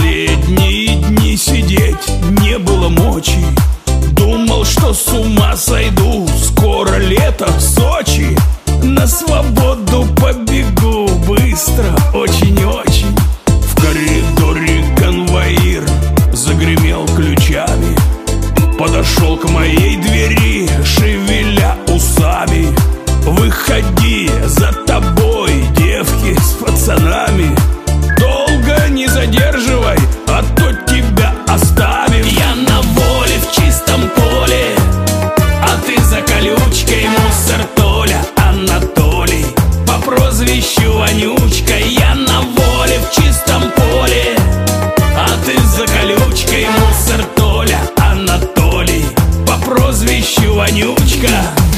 Последние дни сидеть не было мочи. Думал, что с ума сойду. Скоро лето в Сочи. На свободу побегу быстро, очень-очень. В коридоре конвоир загремел ключами. Подошел к моей двери, шевеля усами. Выходи, за тобой девки с пацанами. Долго не задерживай, а то тебя оставим. Я на воле в чистом поле, а ты за колючкой, мусор Толя. Анатолий по прозвищу Вонючка. Я на воле в чистом поле, а ты за колючкой, мусор Толя. Анатолий по прозвищу Вонючка.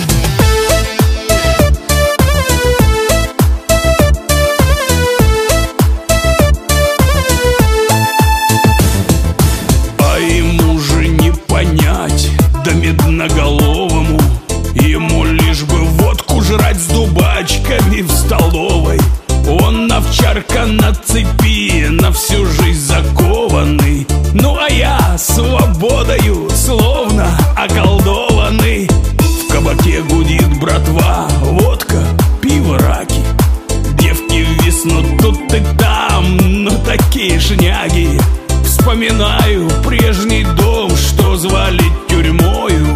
Да медноголовому ему лишь бы водку жрать с дубачками в столовой. Он овчарка на цепи, на всю жизнь закованный. Ну а я свободою словно околдованный. В кабаке гудит братва, водка, пиво, раки. Девки виснут тут и там, но такие шняги. Вспоминаю прежний дом, что звали тюрьмою.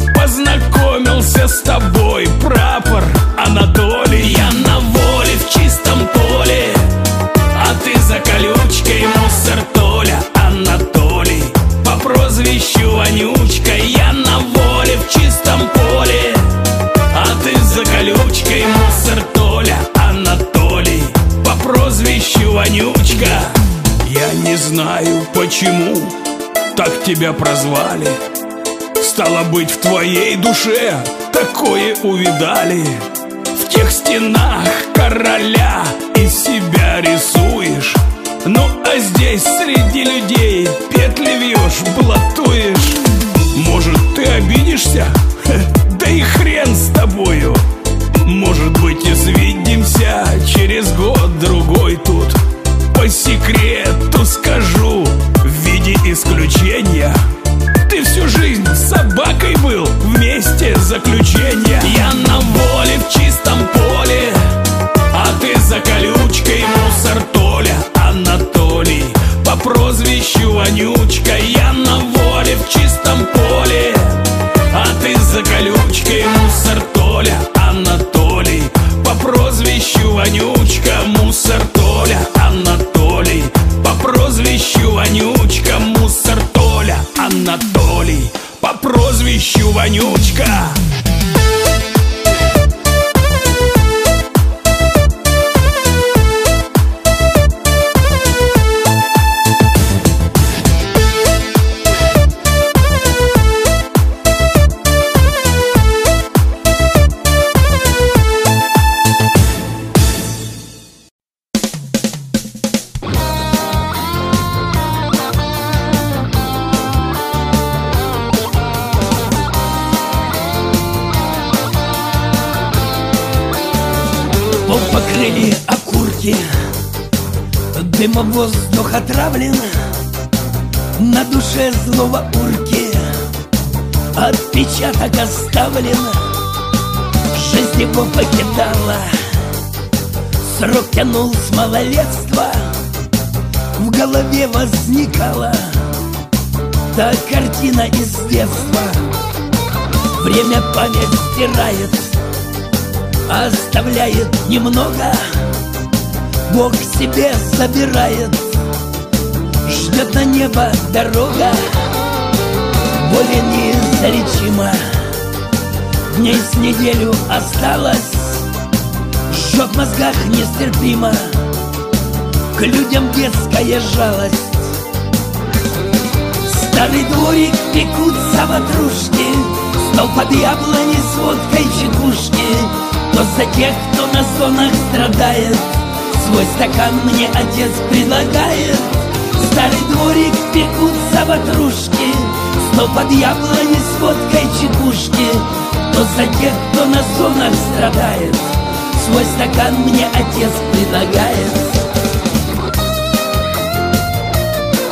Познакомился с тобой, прапор Анатолий. Я на воле в чистом поле, а ты за колючкой, мусор Толя. Анатолий по прозвищу Вонючка. Я на воле в чистом поле, а ты за колючкой, мусор Толя. Анатолий по прозвищу Вонючка. Я не знаю, почему так тебя прозвали. Стало быть, в твоей душе такое увидали. В тех стенах короля из себя рисуешь. Ну а здесь среди людей петли вьешь, блатуешь. Может, ты обидишься? Да и хрен с тобою. Может быть, и свидимся через год-другой тут. По секрету скажу, в виде исключения, ты всю жизнь с собакой был вместе заключения. Я на воле в чистом поле, а ты за колючкой, мусор Толя. Анатолий по прозвищу Вонючка. Я на воле в чистом поле, а ты за колючкой, мусор Толя. Анатолий по прозвищу Вонючка. Мусор Толя. Анатолий по прозвищу Вонючка. Мусор Толя. Анатолий по прозвищу Вонючка. Покрыли окурки, дымом воздух отравлен. На душе злого урки отпечаток оставлен. Жизнь его покидала, срок тянул с малолетства. В голове возникала та картина из детства. Время память стирает, оставляет немного. Бог себе забирает, ждет на небо дорога. Более неизлечима, дней с неделю осталось. Жжет в мозгах нестерпимо, к людям детская жалость. Старый дворик пекутся ватрушки, стол под яблони с водкой чекушки. То за тех, кто на зонах страдает, свой стакан мне отец предлагает. Старый дворик пекутся ватрушки, стол под яблони с водкой чекушки. То за тех, кто на зонах страдает, свой стакан мне отец предлагает.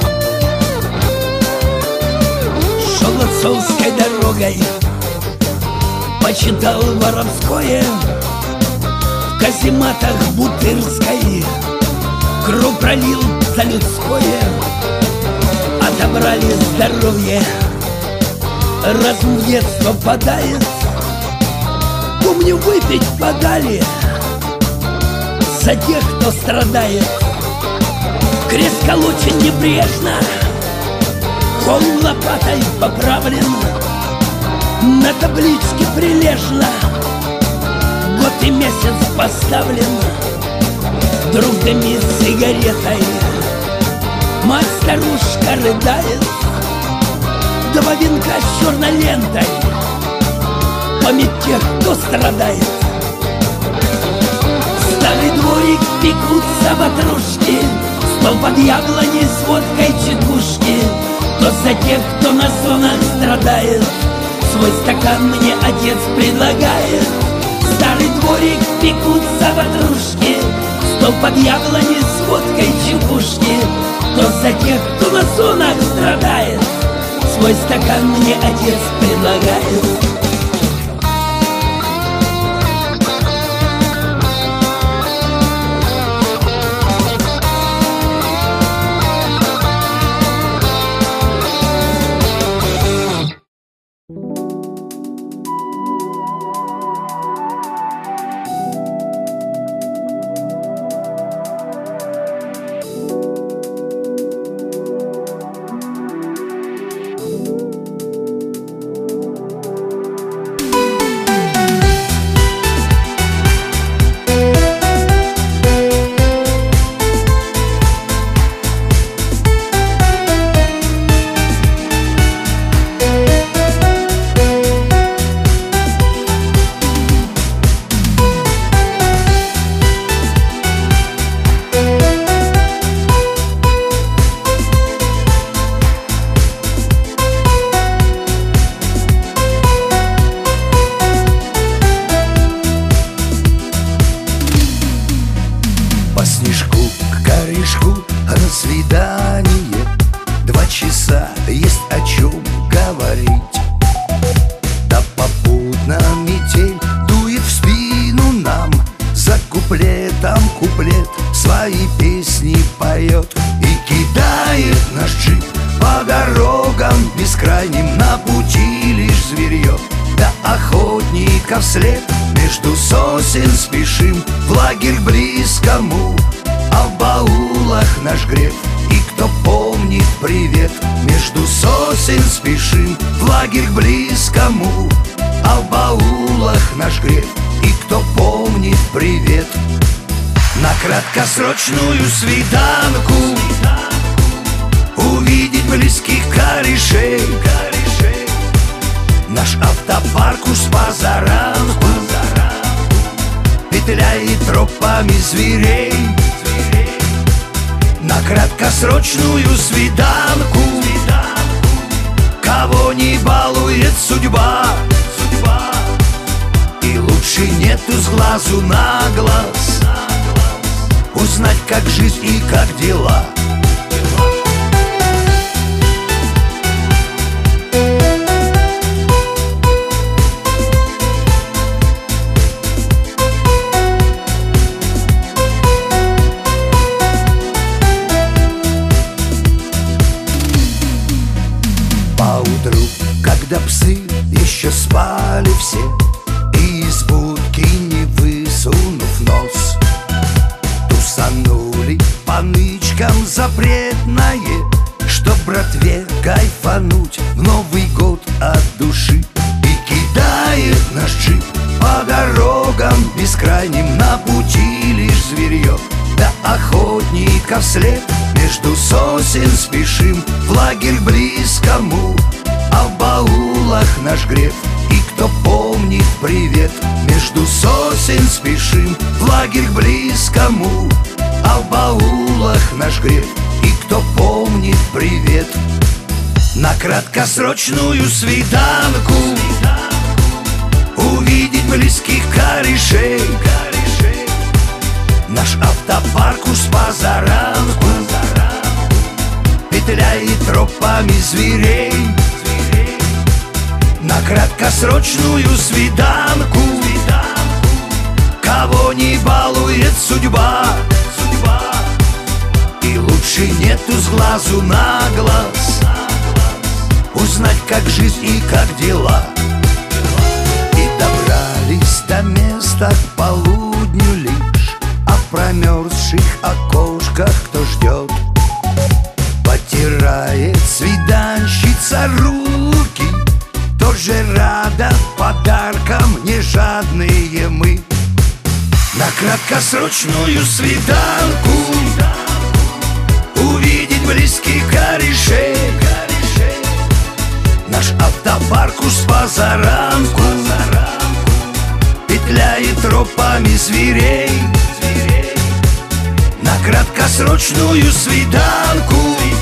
дорогой почитал воровское в казематах Бутырской. Кровь пролил за людское, отобрали здоровье. Разум в детство падает. Помню, выпить подали за тех, кто страдает. Крест колочен небрежно, пол лопатой поправлен, на табличке прилежно год и месяц поставлен. Друг дымит сигаретой, мать-старушка рыдает. Два венка с черной лентой, память тех, кто страдает. Старый дворик пекутся ватрушки, стол под яблоней с водкой чекушки. То за тех, кто на зонах страдает, свой стакан мне отец предлагает. Старый дворик пекутся ватрушки, стол под яблоней с водкой чекушки. То за тех, кто на зонах страдает, свой стакан мне отец предлагает. Вслед между сосен спешим в лагерь близкому, а в баулах наш греб. И кто помнит привет, между сосен спешим в лагерь близкому, а в баулах наш греб. И кто помнит привет, на краткосрочную свиданку увидеть близких корешей. Наш автопарк уж позаранку петляет тропами зверей. На краткосрочную свиданку кого не балует судьба, и лучше нету с глазу на глаз узнать, как жизнь и как дела. Поутру, когда псы еще спали все, и из будки не высунув нос, тусанули по нычкам запретное, чтоб братве кайфануть в Новый год от души. И кидает наш джип по дорогам бескрайним, на пути лишь зверье, да охотника вслед. Между сосен спешим в лагерь близкому, а в баулах наш греб. И кто помнит привет, между сосен спешим в лагерь близкому, а в баулах наш греб. И кто помнит привет, на краткосрочную свиданку увидеть близких корешей. Наш автопарк уж позаранку петляет тропами зверей. на краткосрочную свиданку. Кого не балует судьба, и лучше нету с глазу на глаз узнать, как жизнь и как дела. И добрались до места к полудню лишь, а в промерзших окошках кто ждет. Потирает свиданщица руки, тоже рада подаркам, не жадные мы. На краткосрочную свиданку увидеть близких корешей. Наш автопарк уж спозаранку петляет тропами зверей. На краткосрочную свиданку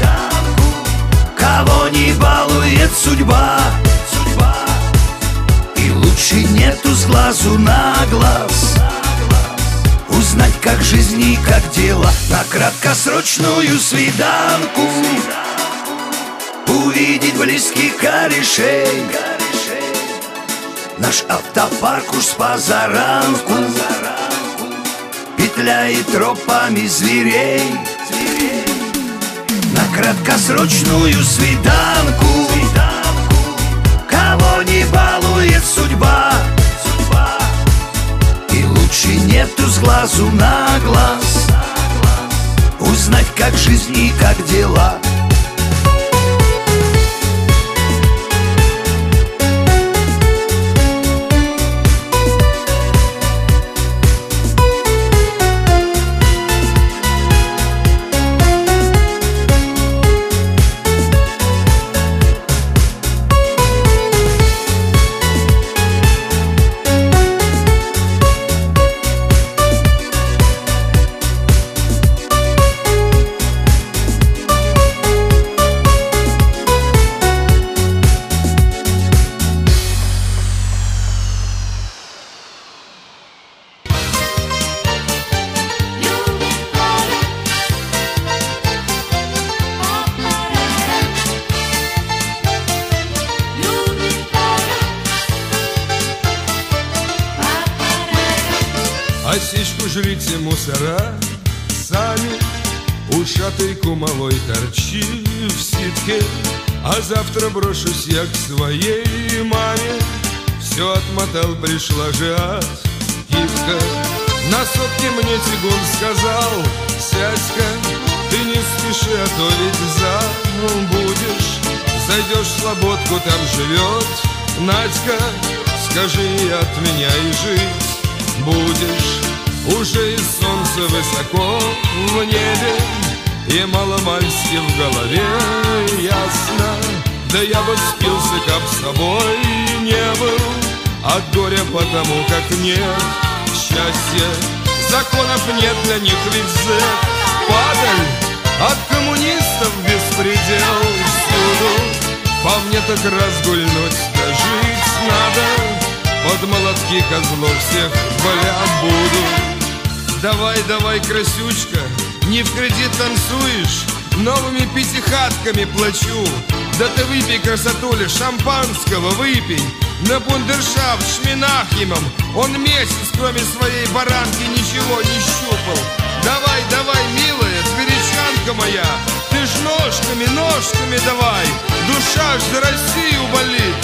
кого не балует судьба, и лучше нету с глазу на глаз узнать, как жизнь и как дела. На краткосрочную свиданку увидеть близких корешей. Наш автопарк уж спозаранку петляет тропами зверей. На краткосрочную свиданку кого не балует судьба, и лучше нету с глазу на глаз узнать, как жизнь и как дела. Осечку жрите мусора сами, ушатой кумовой торчи в ситке. А завтра брошусь я к своей маме, все отмотал, пришла же от Кивка. На сотке мне тягун сказал: сядь-ка, ты не спеши, а то ведь забудешь. Зайдешь в слободку, там живет Надька, скажи ей от меня и жить будешь. Уже и солнце высоко в небе, и маломальски в голове ясно. Да я бы спился, как с собой не был, от горя потому, как нет счастья. Законов нет для них, ведь зэк падаль, от коммунистов беспредел всюду. По мне так разгульнуть да жить надо, под молотки козлов всех воля буду. Давай, давай, красючка, не в кредит танцуешь, новыми пятихатками плачу. Да ты выпей, красотуля, шампанского выпей, на бундершафт Шминахимом. Он месяц, кроме своей баранки, ничего не щупал. Давай, давай, милая, тверичанка моя, ты ж ножками, ножками давай, душа ж за Россию болит.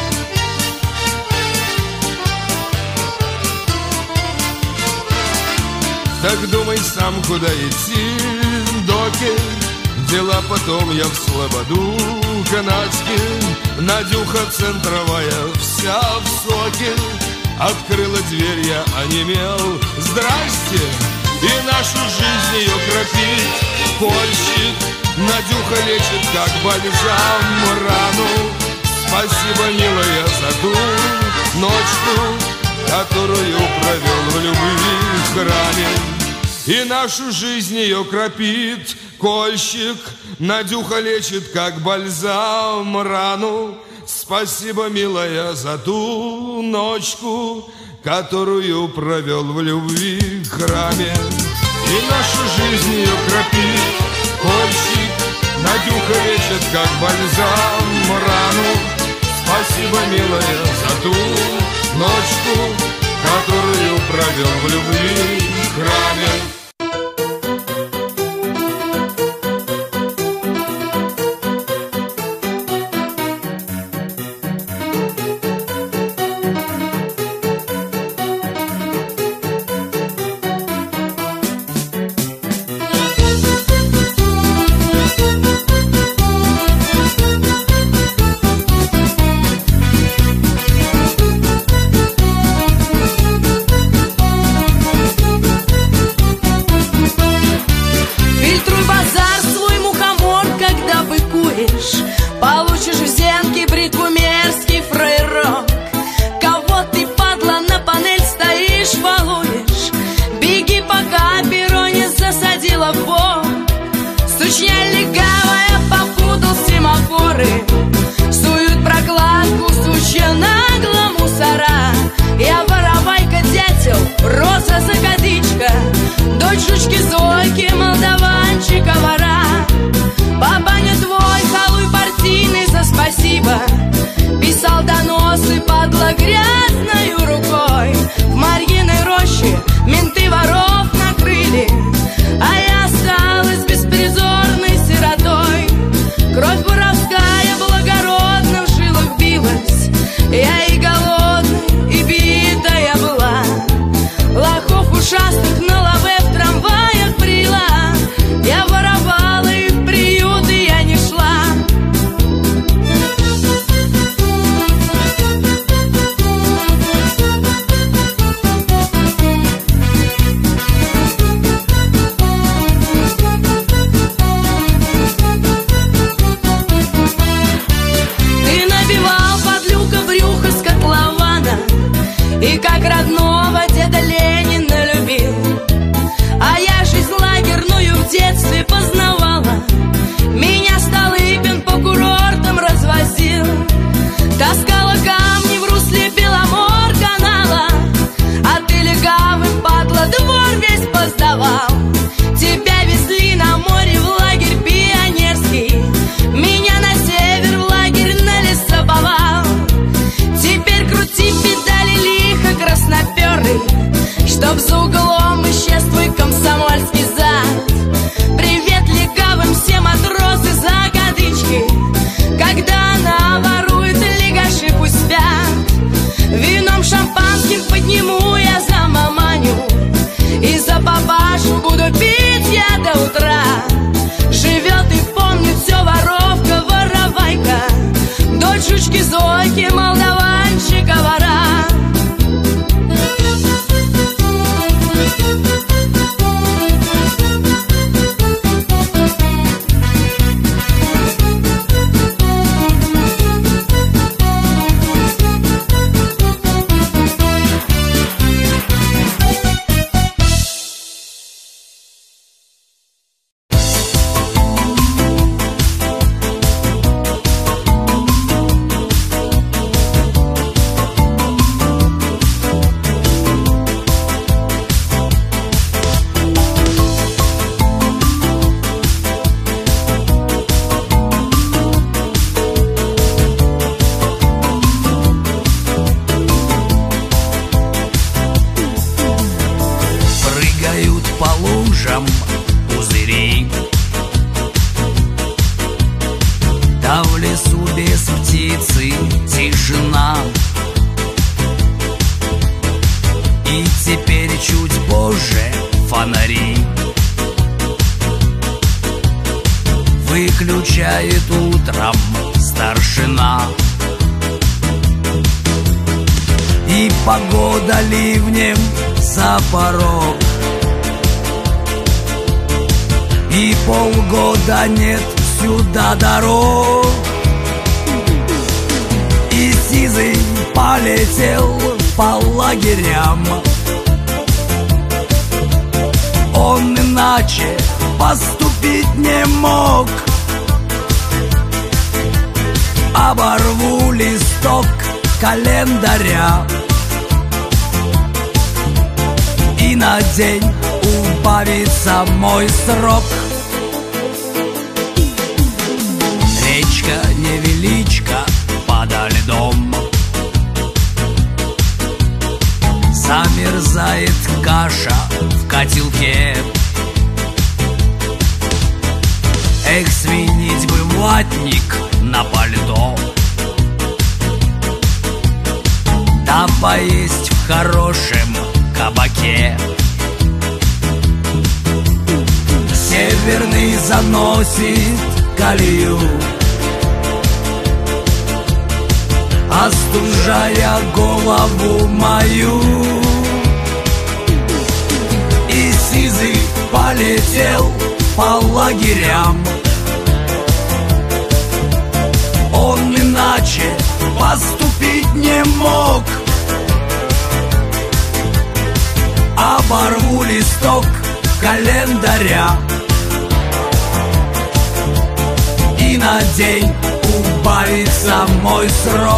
Так думай сам, куда идти, доки. Дела потом я в слободу канадский. Надюха центровая, вся в соке. Открыла дверь, я онемел. Здрасте! И нашу жизнь ее кропит польщик. Надюха лечит, как бальзам, рану. Спасибо, милая, за ту ночку, которую провел в любви храме. И нашу жизнь ее кропит кольщик. Надюха лечит, как бальзам, рану. Спасибо, милая, за ту ночку, которую провел в любви храме. И нашу жизнь ее кропит кольщик. Надюха лечит, как бальзам, рану. спасибо, милая, за ту ночку, которую провел в любви храме. Получишь взятки, бритву, мерзкий фрейрок. Кого ты, падла, на панель стоишь, балуешь? Беги, пока перо не засадила в бок. Сучья легавая, попутал семафоры. Суют прокладку, сучья нагло мусора. Я воровайка, дятел, роза закадычка, дочь жучки Зойки, молдаванчика вора. Папа не твой, халуй партийный, за спасибо. Писал доносы, падла, грязною рукой. В Марьиной роще менты воров накрыли, а я осталась беспризорной сиротой. Кровь воровская благородно в жилах билась. Я и голодной, и битая была. Лохов ушастых на лаве в трамваях брила. Я воровала, и в приюты я не шла. Ты набивал подлюка брюхо с котлована, и как родного деда Ленина любил. А я жизнь лагерную в детстве познавала. Меня Столыпин по курортам развозил. Таскала камни в русле Беломор-канала, а ты легавый, падла, двор весь поздавал. Тебя везли на море в лагерь пионерский, меня на север в лагерь на лесоповал. Теперь крути педали лихо, красноперый, чтоб за углом исчез твой комсомольский зад. Привет легавым все матросы закадычки, когда она ворует, легаши пусть спят. Вином шампанским подниму я за маманю, и за папашу буду пить я до утра. Живет и помнит все воровка, воровайка, дочь жучки Зойки, молдаванчика вора. По лужам пузыри, да в лесу без птицы тишина. И теперь чуть позже фонари выключает утром старшина. И погода ливнем за порог, и полгода нет сюда дорог. И сизый полетел по лагерям, он иначе поступить не мог. Оборву листок календаря, и на день убавится мой срок. Речка невеличка подо льдом, ватник на пальто, да поесть в хорошем кабаке. Северный заносит колею, остужая голову мою. И сизый полетел по лагерям. Он иначе поступить не мог. Оборву листок календаря и на день убавится мой срок.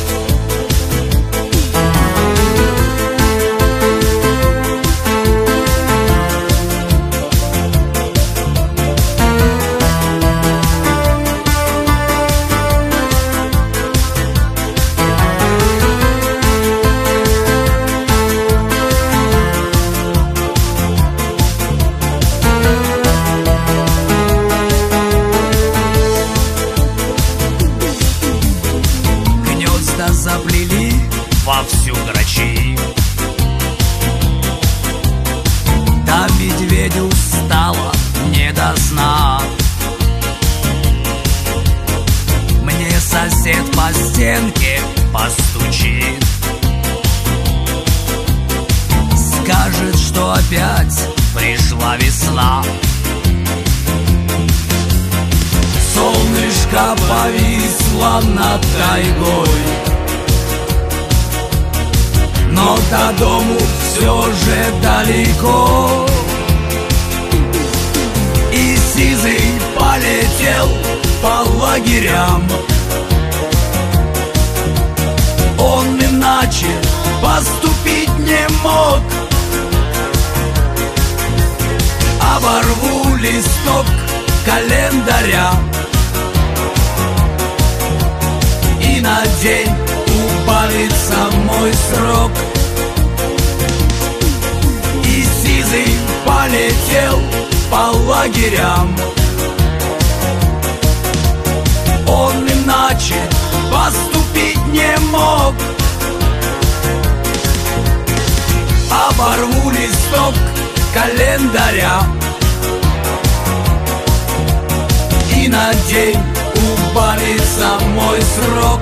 Заплели вовсю грачи, да медведю стало не до сна. Мне сосед по стенке постучит, скажет, что опять пришла весна. Солнышко повисло над тайгой, но до дому все же далеко. И сизый полетел по лагерям. Он иначе поступить не мог. Оборву листок календаря и на день убавится мой срок. И сизый полетел по лагерям. Он иначе поступить не мог. Оборву листок календаря и на день убавится мой срок.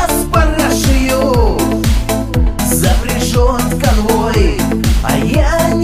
конвой, а я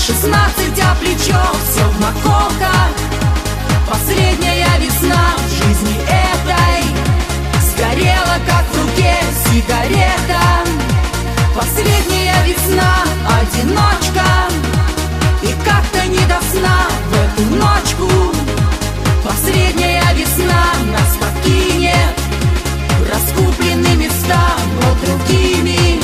16, а плечо все в наколках. Последняя весна в жизни этой сгорела, как в руке сигарета. Последняя весна, одиночка, и как-то не до сна в эту ночку. Последняя весна нас покинет, раскуплены места, но другими.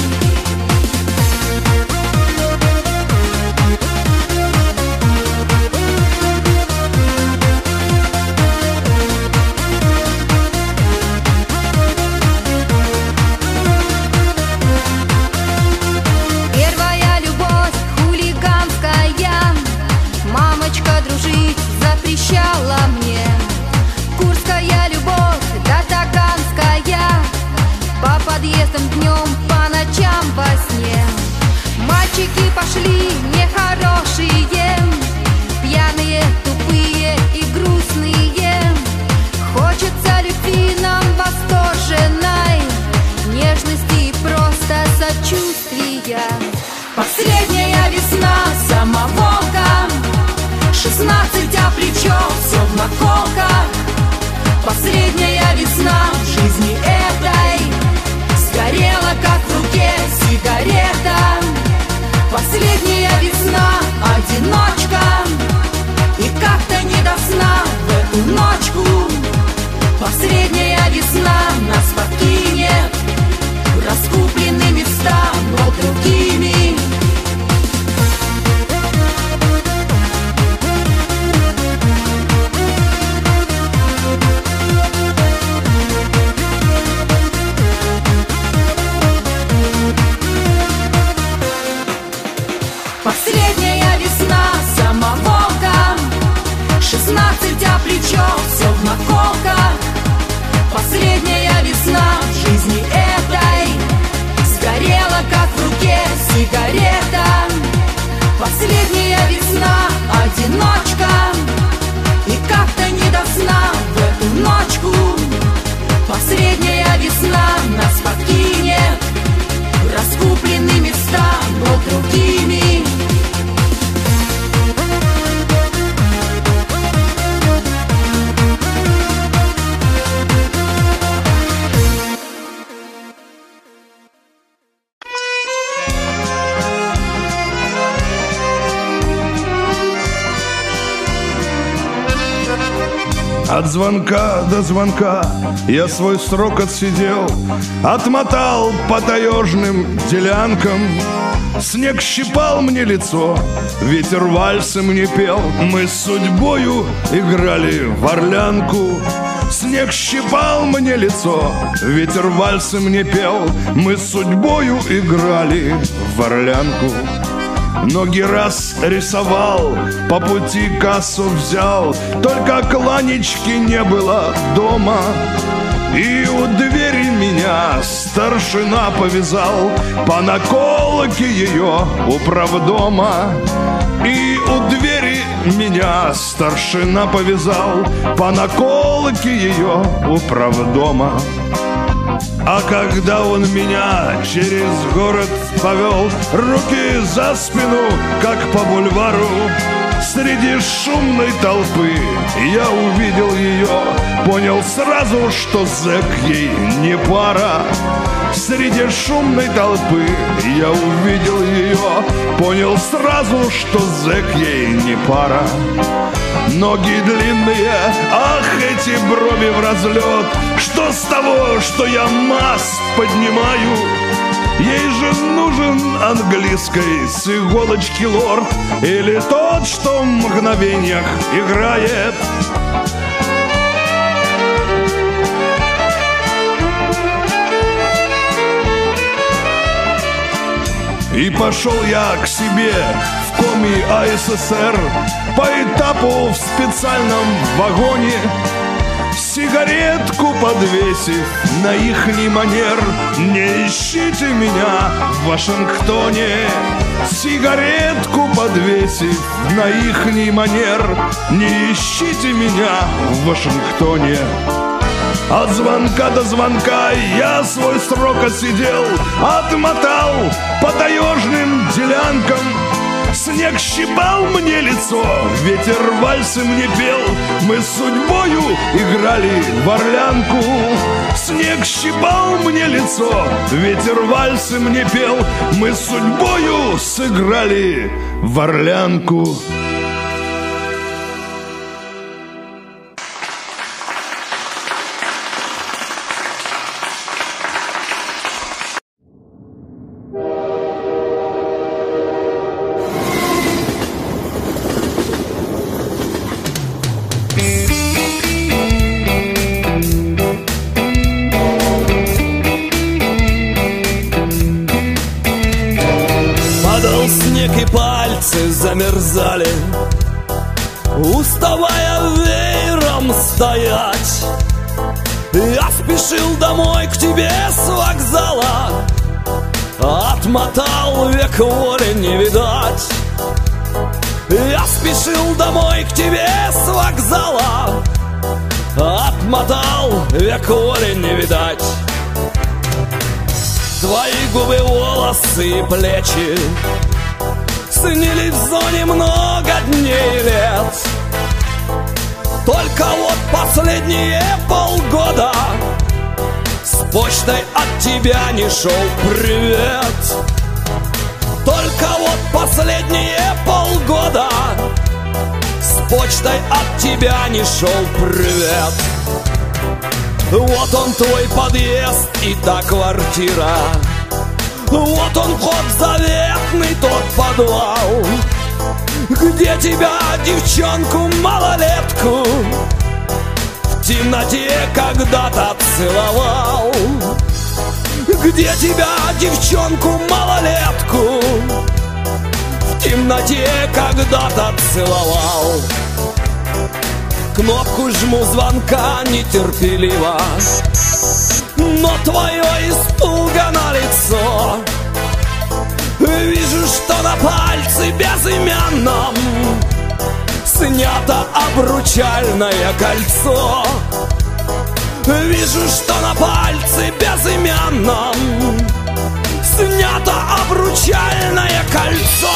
Первая любовь хулиганская, мамочка дружить запрещала мне. Курская любовь, да таганская, по подъездам днем, по ночам во сне. Мальчики пошли нехорошие, пьяные, тупые и грустные. Хочется любви нам восторженной, нежности и просто сочувствия. Последняя весна самоволка, 16, а плечо все в наколках. Последняя весна в жизни этой сгорела, как в руке сигарета. Последняя весна, одиночка, и как-то не до сна в эту ночку. Последняя весна нас покинет, раскуплены места, но другими. Последняя весна самоволка, 16, а плечо все в наколках. Последняя весна в жизни этой сгорела, как в руке сигарета. Последняя весна, одиночка, и как-то не до сна в эту ночку. Последняя весна нас покинет, раскуплены места, но другими. От звонка до звонка я свой срок отсидел, отмотал по таежным делянкам. Снег щипал мне лицо, ветер вальсы мне пел, мы с судьбою играли в орлянку. Снег щипал мне лицо, ветер вальсы мне пел, мы с судьбою играли в орлянку. Ноги раз рисовал, по пути кассу взял, только кланечки не было дома. И у двери меня старшина повязал, по наколке ее управдома. И у двери меня старшина повязал, по наколке ее управдома. А когда он меня через город повел, руки за спину, как по бульвару, среди шумной толпы я увидел ее, понял сразу, что зэк ей не пара. Среди шумной толпы я увидел ее, понял сразу, что зэк ей не пара. Ноги длинные, ах, эти брови в разлет, что с того, что я масс поднимаю? Ей же нужен английской с иголочки лорд, или тот, что в мгновениях играет. И пошел я к себе в коми АССР, по этапу в специальном вагоне, сигаретку подвесив на ихний манер. Не ищите меня в Вашингтоне. Сигаретку подвесив на ихний манер. Не ищите меня в Вашингтоне. От звонка до звонка я свой срок отсидел, отмотал по таежным делянкам. Снег щипал мне лицо, ветер вальсы мне пел, мы с судьбою играли в орлянку. Снег щипал мне лицо, ветер вальсы мне пел, мы с судьбою сыграли в орлянку. Замерзали, уставая веером стоять. Я спешил домой к тебе с вокзала, отмотал, век воли не видать. Я спешил домой к тебе с вокзала, отмотал, век воли не видать. Твои губы, волосы и плечи снились в зоне много дней и лет. Только вот последние полгода с почтой от тебя не шел привет. Только вот последние полгода с почтой от тебя не шел привет. Вот он твой подъезд и та квартира, вот он вход заветный, тот подвал, где тебя, девчонку, малолетку, в темноте когда-то целовал. Где тебя, девчонку, малолетку, в темноте когда-то целовал. Кнопку жму звонка нетерпеливо, но твое испуганное лицо. Вижу, что на пальце безымянном снято обручальное кольцо. Вижу, что на пальце безымянном снято обручальное кольцо.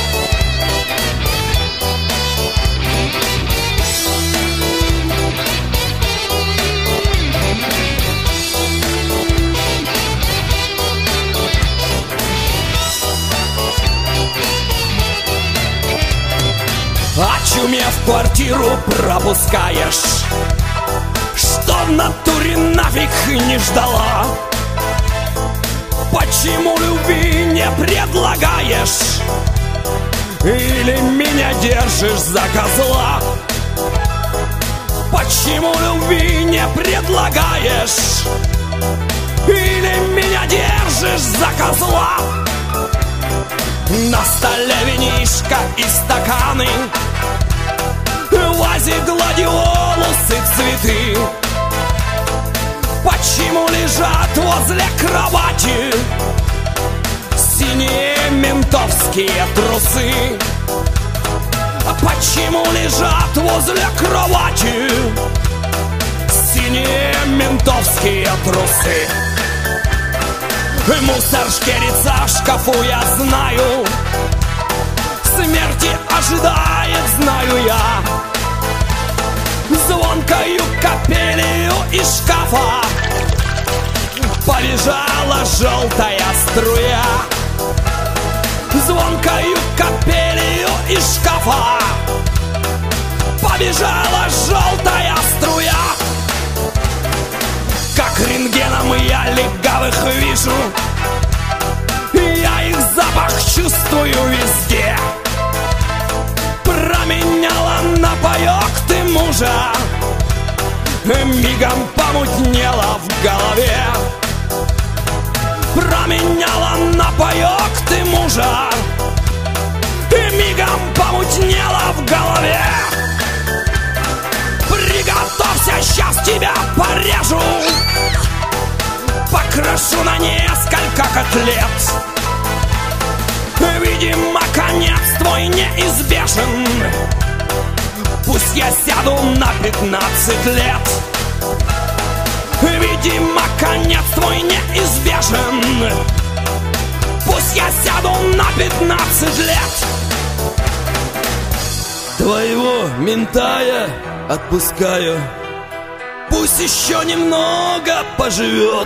Очумев квартиру, пропускаешь, что в натуре нафиг не ждала. Почему любви не предлагаешь? Или меня держишь за козла? Почему любви не предлагаешь? Или меня держишь за козла? На столе винишко и стаканы, в вазе гладиолусы, цветы. Почему лежат возле кровати синие ментовские трусы? Почему лежат возле кровати синие ментовские трусы? Мусор шкерится в шкафу, я знаю, смерти ожидает, знаю я. Звонкою капелью из шкафа побежала желтая струя. Звонкою капелью из шкафа побежала желтая струя. Как рентгеном я легавых вижу, я их запах чувствую везде. Променяла на паёк ты мужа, мигом помутнело в голове. Променяла на паёк ты мужа, мигом помутнело в голове. Приготовься, сейчас тебя порежу, покрошу на несколько котлет. Видимо, конец твой неизбежен, пусть я сяду на 15 лет. Видимо, конец твой неизбежен, пусть я сяду на 15 лет. Твоего мента я отпускаю, пусть еще немного поживет.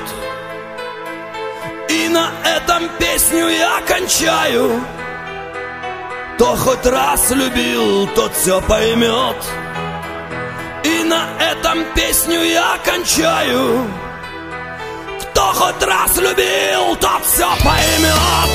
И на этом песню я кончаю. Кто хоть раз любил, тот все поймет. И на этом песню я кончаю. Кто хоть раз любил, тот все поймет.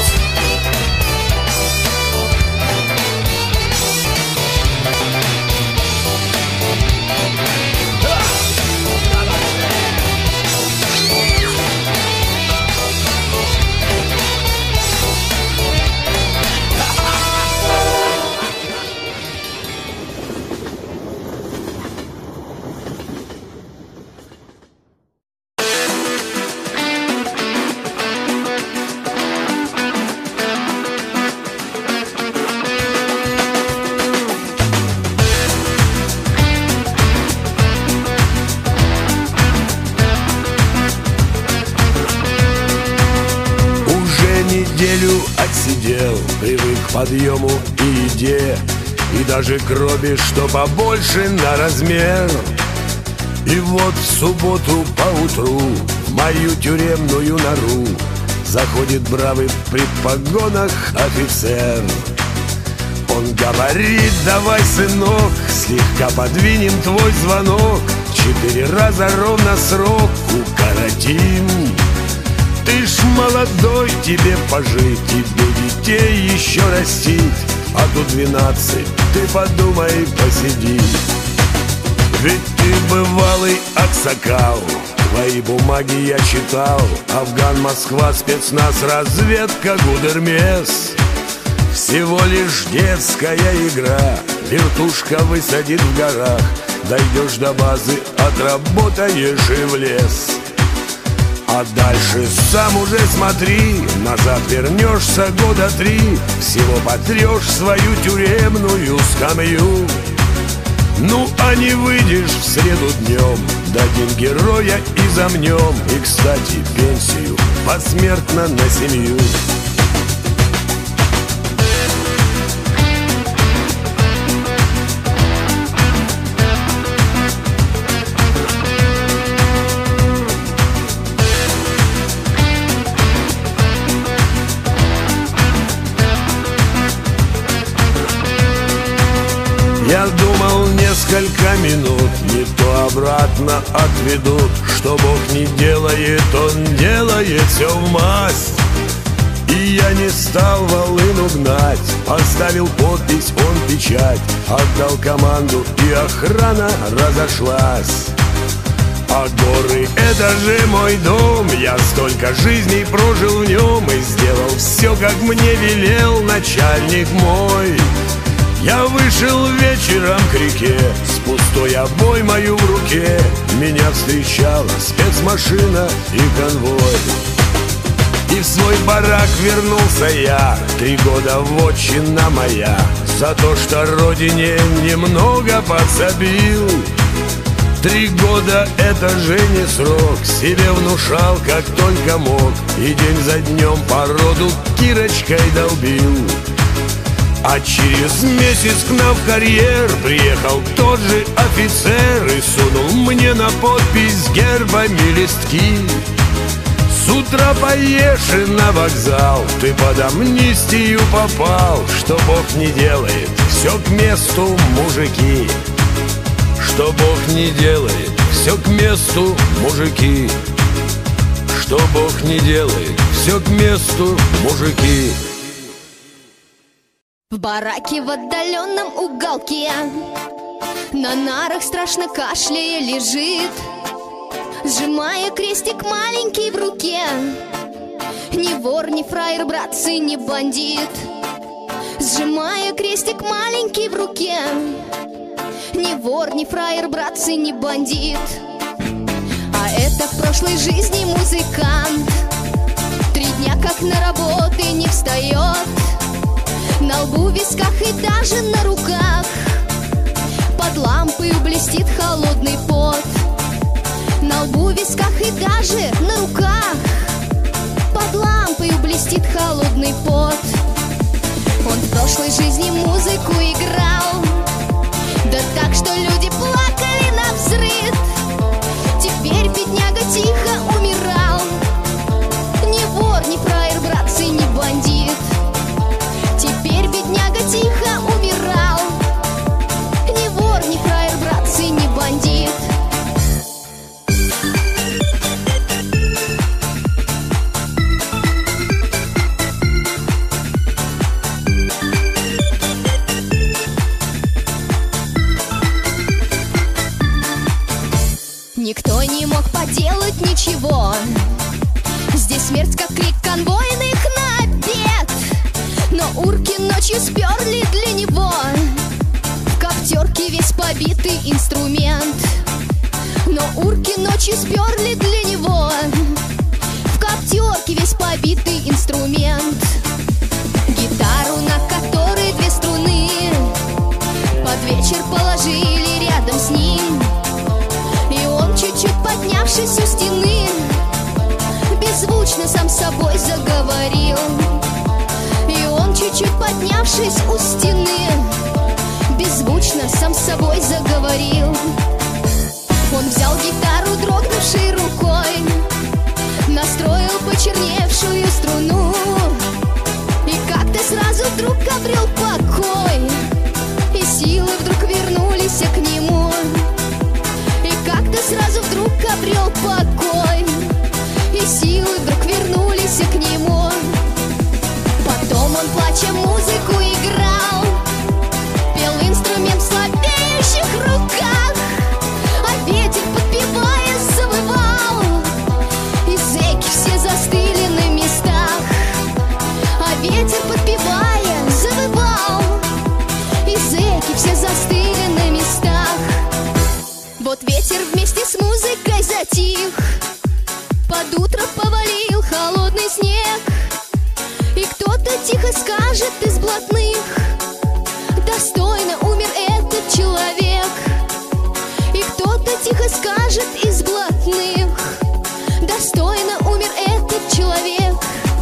Отсидел, привык к подъему и еде, и даже к робе, что побольше на размер. И вот в субботу поутру в мою тюремную нору заходит бравый при погонах офицер. Он говорит: давай, сынок, слегка подвинем твой звонок, 4 раза ровно срок укоротим. Ты ж молодой, тебе пожить, тебе детей еще растить, а тут 12, ты подумай, посиди. Ведь ты бывалый аксакал, твои бумаги я читал. Афган, Москва, спецназ, разведка, Гудермес. Всего лишь детская игра, вертушка высадит в горах. Дойдешь до базы, отработаешь и в лес. А дальше сам уже смотри, назад вернешься года 3, всего потрешь свою тюремную скамью. Ну, а не выйдешь в среду днем, дадим героя и замнем. И, кстати, пенсию посмертно на семью. Я думал, несколько минут не то обратно отведут. Что Бог не делает, Он делает все в масть. И я не стал волыну гнать, оставил подпись, он печать, отдал команду, и охрана разошлась. А горы — это же мой дом, я столько жизней прожил в нем и сделал все, как мне велел начальник мой. Я вышел вечером к реке, с пустой обоймою в руке. Меня встречала спецмашина и конвой. И в свой барак вернулся я, 3 года вотчина моя, за то, что родине немного подсобил. 3 года — это же не срок, себе внушал, как только мог, и день за днем по роду кирочкой долбил. А через месяц к нам в карьер приехал тот же офицер и сунул мне на подпись гербами листки. С утра поешь и на вокзал, ты под амнистию попал. Что Бог не делает, все к месту, мужики. Что Бог не делает, все к месту, мужики. Что Бог не делает, все к месту, мужики. В бараке в отдаленном уголке на нарах страшно кашляя лежит, сжимая крестик маленький в руке. Ни вор, ни фраер, братцы, ни бандит. Сжимая крестик маленький в руке. Ни вор, ни фраер, братцы, ни бандит. А это в прошлой жизни музыкант. 3 дня как на работы не встает. На лбу, висках и даже на руках под лампой блестит холодный пот. На лбу, висках и даже на руках под лампой блестит холодный пот. Он в прошлой жизни музыку играл, Да так, что люди плакали навзрыд. Теперь бедняга тихо умирал. Не вор, не фраер, братцы, не бандит. Теперь бедняга тихо умирал. Не вор, не фраер, братцы, не бандит. Никто не мог поделать ничего. Здесь смерть, как крик конвойных на обед. Но урки ночью сперли для него в коптерке весь побитый инструмент. Но урки ночью сперли для него в коптерке весь побитый инструмент. Гитару, на которой 2 струны, под вечер положили рядом с ним. И он, чуть-чуть поднявшись у стены, беззвучно сам с собой заговорил. И он, чуть-чуть поднявшись у стены, беззвучно сам с собой заговорил. Он взял гитару дрогнувшей рукой, настроил почерневшую струну. И как-то сразу вдруг обрел покой, и силы вдруг вернулись к нему. Как-то сразу вдруг обрел покой, и силы вдруг вернулись к нему. Потом он, плача, музыку играл, пел инструмент в слабеющих руках, а ветер, подпевая, завывал, и зэки все застыли на местах. А ветер, подпевая, завывал, и зэки все застыли на местах. Вот ветер вместе с музыкой затих, под утро повалил холодный снег. И кто-то тихо скажет из блатных: достойно умер этот человек. И кто-то тихо скажет из блатных: достойно умер этот человек.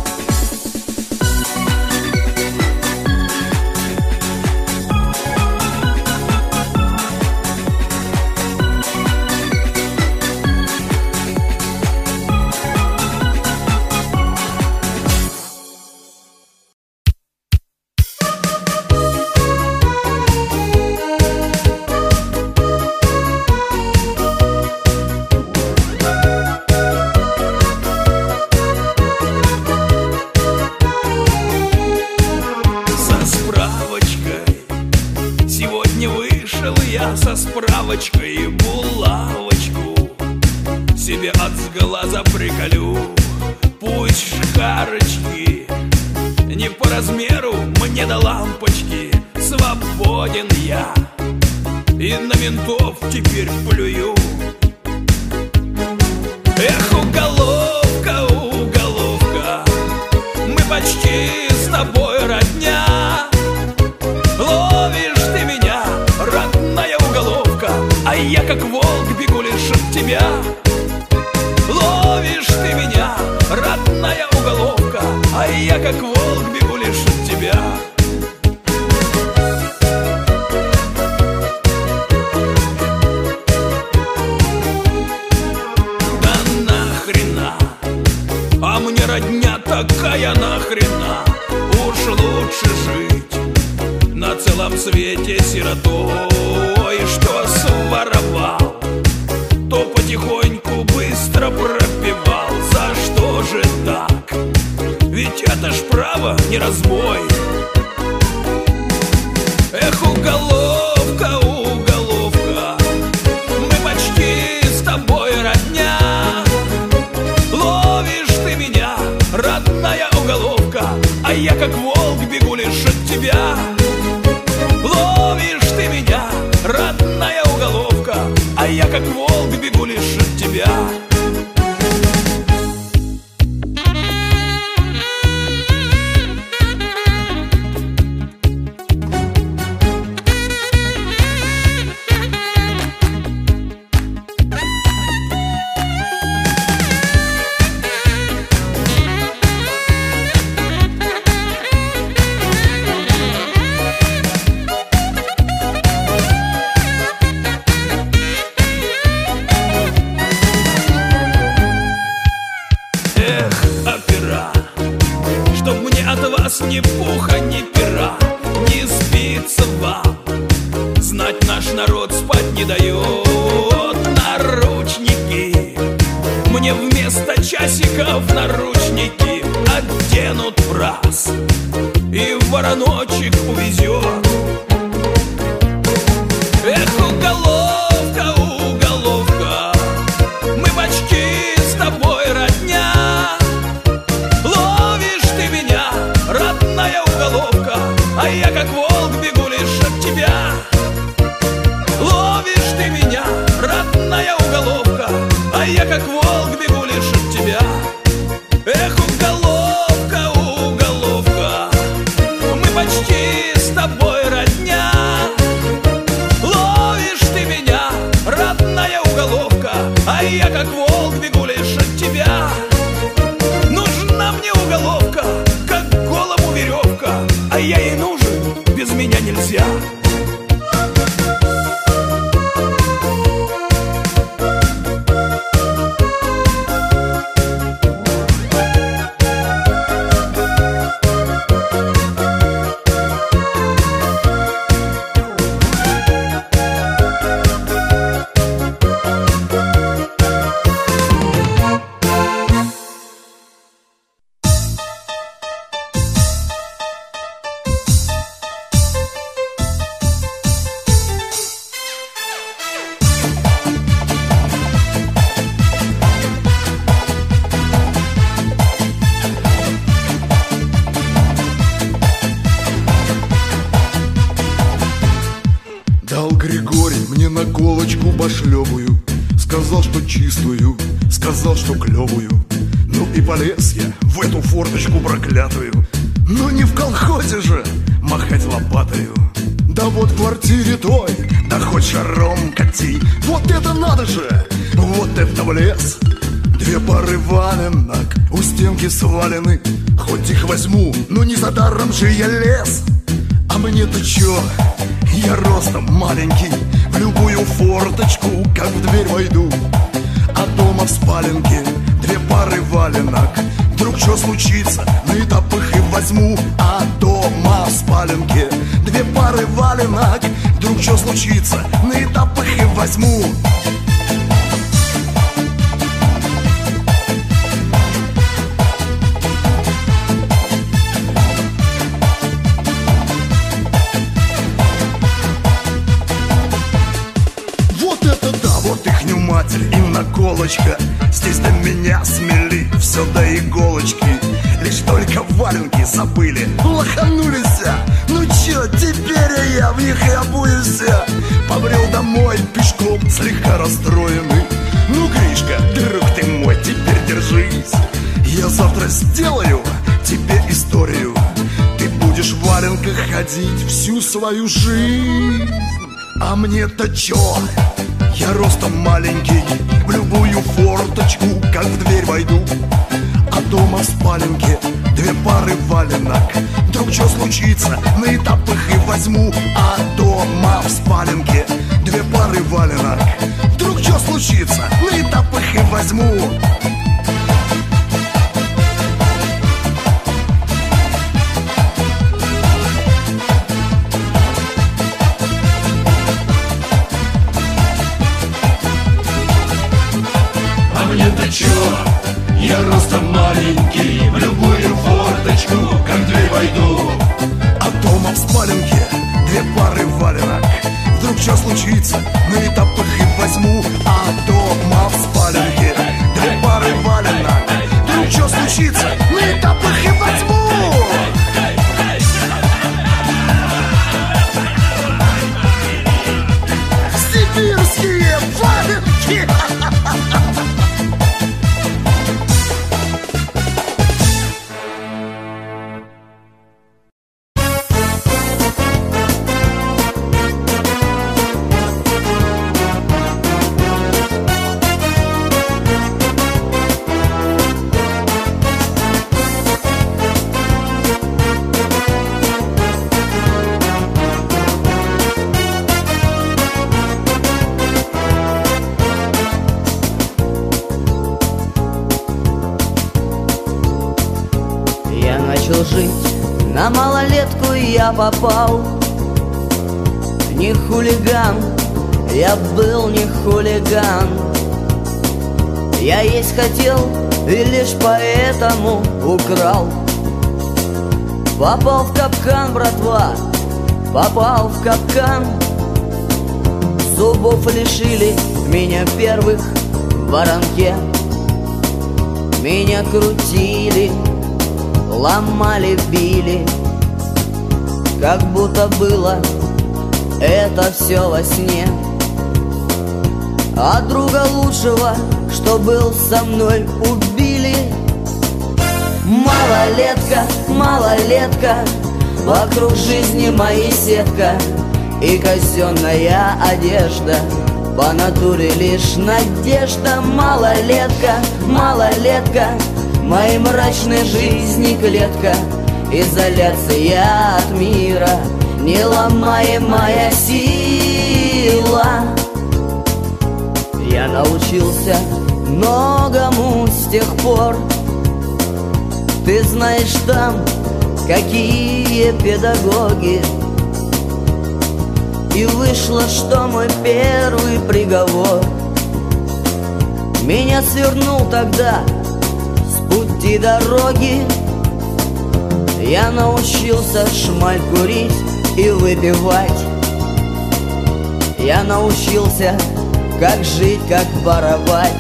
Со справочкой и булавочку себе от сглаза приколю. Пусть шкарочки не по размеру мне до лампочки. Свободен я и на ментов теперь плюю. Эх, уголовка, уголовка, мы почти с тобой родня. Ловишь ты меня, родная уголовка, а я как волк бегу лишь от тебя. Ловишь ты меня, родная уголовка, а я как волк бегу лишь от тебя. Да нахрена, а мне родня такая нахрена. Уж лучше жить на целом свете сиротой, что своровал, то потихоньку быстро пропивал. За что же так? Ведь это ж право не разбой. Эх, уголовка, уголовка, мы почти с тобой родня. Ловишь ты меня, родная уголовка, а я как волк бегу лишь от тебя. Ловишь ты меня, родная уголовка, а я как волк бегу лишь от тебя. наркотиков наручники оденут в раз и в вороночек увезет. Эх, уголовка, уголовка, мы бочки с тобой родня. Ловишь ты меня, родная уголовка, а я как волк бегу лишь от тебя. Ловишь ты меня, родная уголовка, а я как волк бегу лишь от тебя. Эх, уголовка, уголовка, мы почти с тобой родня. Ловишь ты меня, родная уголовка, а я как волк бегу лишь от тебя. Нужна мне уголовка, как голому веревка, а я ей нужен, без меня нельзя. Дал Григорий мне наколочку пошлевую, сказал, что чистую, сказал, что клевую. Ну и полез я в эту форточку проклятую. Ну не в колхозе же махать лопатою. Да вот в квартире той, да хоть шаром кати. Вот это надо же, вот это влез. Две пары валенок у стенки свалены. Хоть их возьму, но не за даром же я лез. А мне-то чё? Я ростом маленький, в любую форточку, как в дверь войду. А дома в спаленке две пары валенок. Вдруг что случится, на этап их и возьму. А дома в спаленке две пары валенок. Вдруг что случится, на этап их и возьму. И наколочка, здесь до меня смели все до иголочки. Лишь только валенки забыли, лоханулись. Ну чё, теперь я в них и обуюсь. Побрел домой пешком, слегка расстроенный. Ну, Гришка, друг ты мой, теперь держись. Я завтра сделаю тебе историю. Ты будешь в валенках ходить всю свою жизнь. А мне-то чё? Я ростом маленький, в любую форточку, как в дверь войду. А дома в спаленке две пары валенок. Вдруг что случится, на этап их и возьму. А дома в спаленке две пары валенок. Вдруг что случится, на этап их и возьму. Мне-то чё? Я ростом маленький, в любую форточку, как в дверь войду. А дома в спаленке две пары валенок. Вдруг что случится, на этап их и возьму. А дома в спаленке две пары валенок. Вдруг что случится, на этап их и возьму. Сибирские валенки. Жить на малолетку я попал. Не хулиган, я был не хулиган. Я есть хотел, и лишь поэтому украл. Попал в капкан, братва, попал в капкан. Зубов лишили меня первых в воронке. Меня крутили, ломали, били, как будто было это все во сне. А друга лучшего, что был со мной, убили. Малолетка, малолетка, вокруг жизни моей сетка и казенная одежда, по натуре лишь надежда. Малолетка, малолетка, моей мрачной жизни клетка, изоляция от мира, неломаемая сила. Я научился многому с тех пор. Ты знаешь там, какие педагоги. И вышло, что мой первый приговор меня свернул тогда с пути дороги. Я научился шмаль курить и выпивать. Я научился, как жить, как воровать.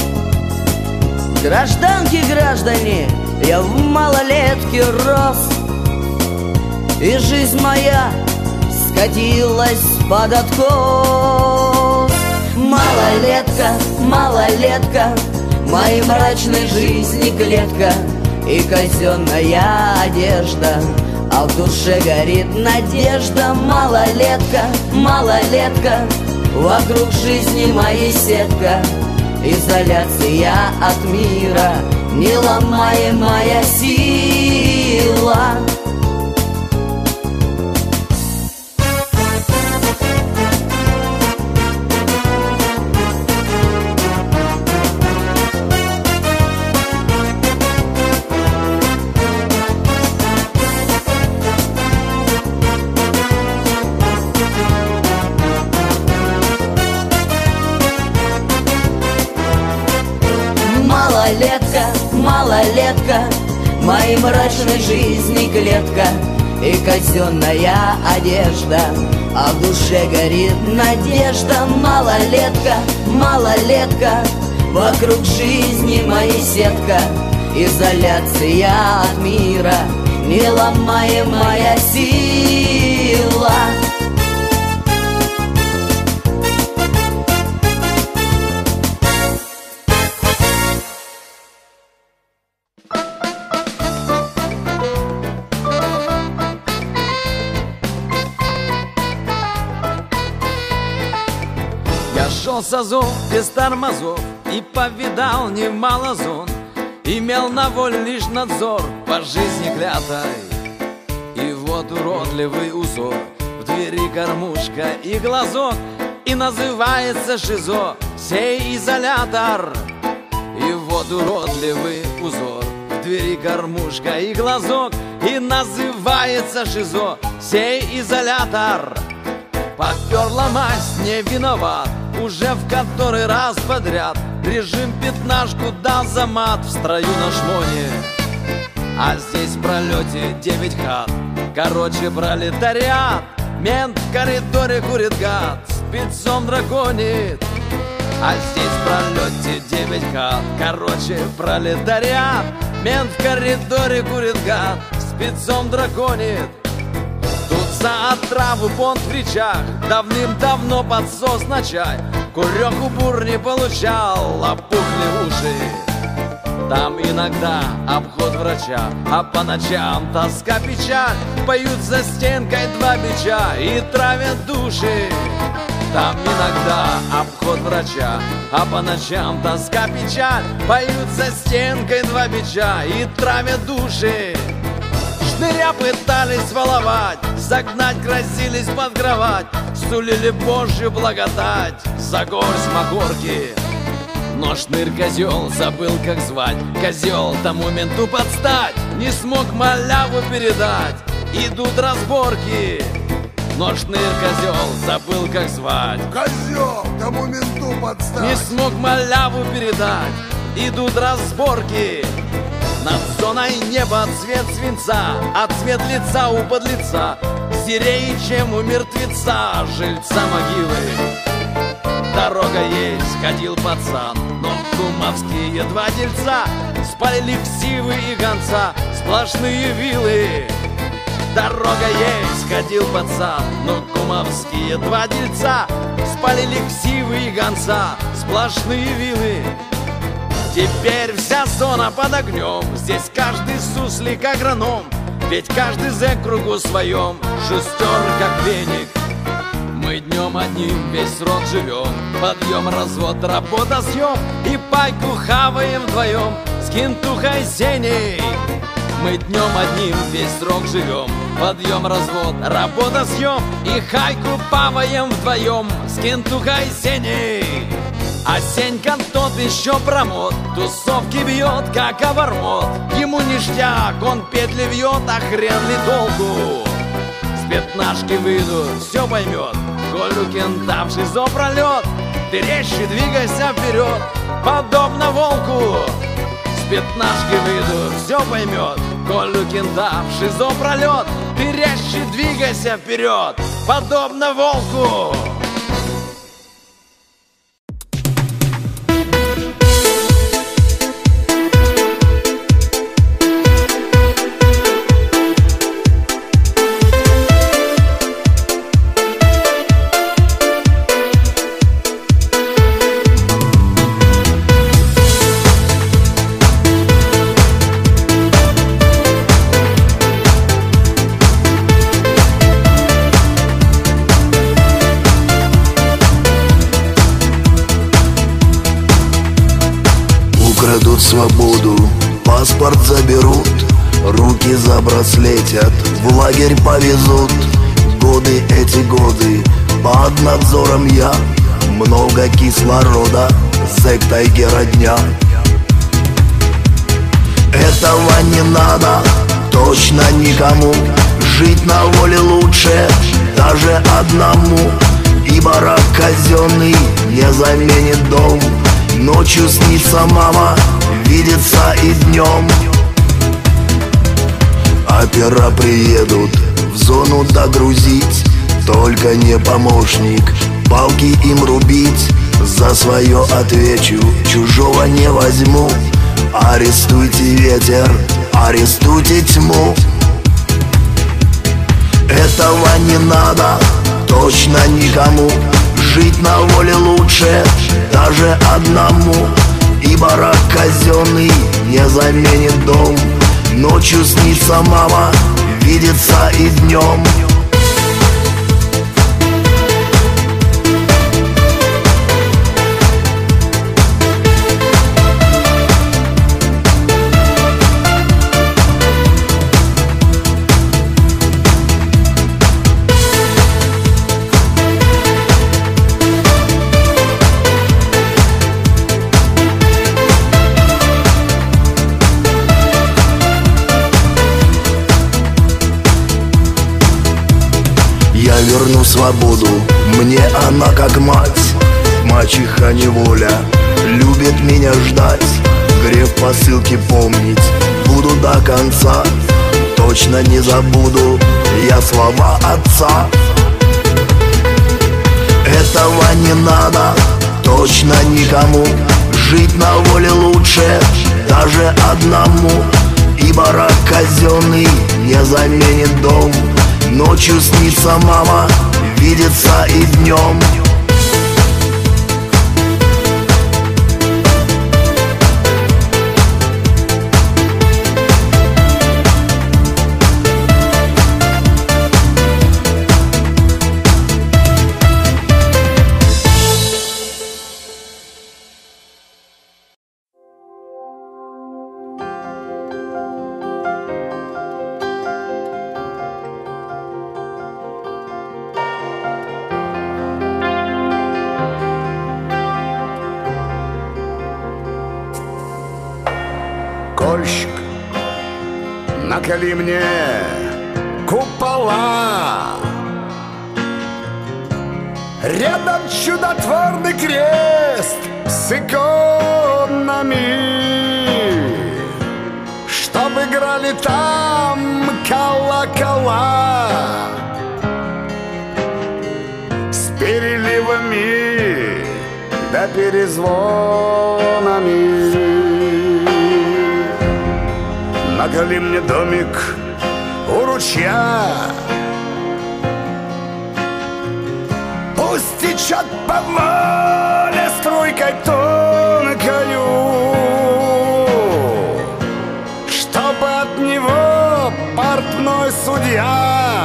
Гражданки, граждане, я в малолетке рос, и жизнь моя скатилась под откос. Малолетка, малолетка, моей мрачной жизни клетка и казенная одежда, а в душе горит надежда. Малолетка, малолетка, вокруг жизни моей сетка, изоляция от мира, неломаемая сила. Малолетка, малолетка, моей мрачной жизни клетка и казенная одежда, а в душе горит надежда. Малолетка, малолетка, вокруг жизни моей сетка, изоляция от мира, неломаемая сила. Шел с азов без тормозов и повидал немало зон, имел на воле лишь надзор по жизни клятой. И вот уродливый узор, в двери кормушка и глазок, и называется ШИЗО сей изолятор. И вот уродливый узор, в двери кормушка и глазок, и называется ШИЗО сей изолятор. Поперла мазь, не виноват, уже в который раз подряд режим пятнашку дал за мат в строю на шмоне. А здесь в пролете 9 хат, короче пролетариат. Мент в коридоре курит гад, спецом драконит. А здесь в пролете 9 хат, короче пролетариат. Мент в коридоре курит гад, спецом драконит. Тут за отраву понт в речах, давным-давно подсос на чай. Куреху бур не получал, опухли уши. Там иногда обход врача, а по ночам тоска, печаль. Поют за стенкой 2 бича и травят души. Там иногда обход врача, а по ночам тоска, печаль. Поют за стенкой 2 бича и травят души. Шныря пытались воловать, загнать грозились под кровать, сулили Божью благодать за горсть махорки. Но шнырь-козел забыл, как звать. Козел тому менту подстать, не смог маляву передать. Идут разборки. Но шнырь-козел забыл, как звать. Козел тому менту подстать, не смог маляву передать. идут разборки. Над зоной неба цвет свинца, а цвет лица у подлеца серее, чем у мертвеца, жильца могилы. Дорога есть, ходил пацан, но кумовские два дельца спалили ксивы и гонца, сплошные вилы. Дорога есть, ходил пацан, но кумовские два дельца спалили ксивы и гонца, сплошные вилы. Теперь вся зона под огнем, здесь каждый суслик агроном, ведь каждый зэк кругу своем шестер как веник. Мы днем одним весь род живем, подъем, развод, работа, съем и пайку хаваем вдвоем с Кентухой Сеней. Мы днем одним весь срок живем, подъем, развод, работа, съем и хайку паваем вдвоем с Кентухой Сеней. А Сенька тот еще промот, тусовки бьет, как обормот. Ему ништяк, он петли вьет, а хрен ли толку. С пятнашки выйдут, все поймет, коль у кента в ШИЗО пролет. Ты резче двигайся вперед, подобно волку. С пятнашки выйдут, все поймет, коль у кента в ШИЗО пролет. Ты резче двигайся вперед, подобно волку. Украдут свободу, паспорт заберут, руки забраслетят, в лагерь повезут. Годы эти годы, под надзором я, много кислорода, зэк Тайгера дня. Этого не надо, точно никому, жить на воле лучше, даже одному. И барак казенный не заменит дом, ночью снится мама, видится и днем. Опера приедут в зону догрузить, только не помощник, палки им рубить. За свое отвечу, чужого не возьму. Арестуйте ветер, арестуйте тьму. Этого не надо, точно никому, жить на воле лучше, даже одному. И барак казенный не заменит дом, ночью снится мама, видится и днем. Я верну свободу, мне она как мать, мачеха неволя, любит меня ждать. Грех посылки помнить буду до конца, точно не забуду я слова отца. Этого не надо, точно никому, жить на воле лучше, даже одному. И барак казенный не заменит дом, ночью снится мама, видится и днем. Кольщик, наколи мне купола. Рядом чудотворный крест с иконами. чтоб играли там колокола с переливами да перезвонами. Наголи мне домик у ручья, пусть течет по воле струйкой тонкою, чтобы от него портной судья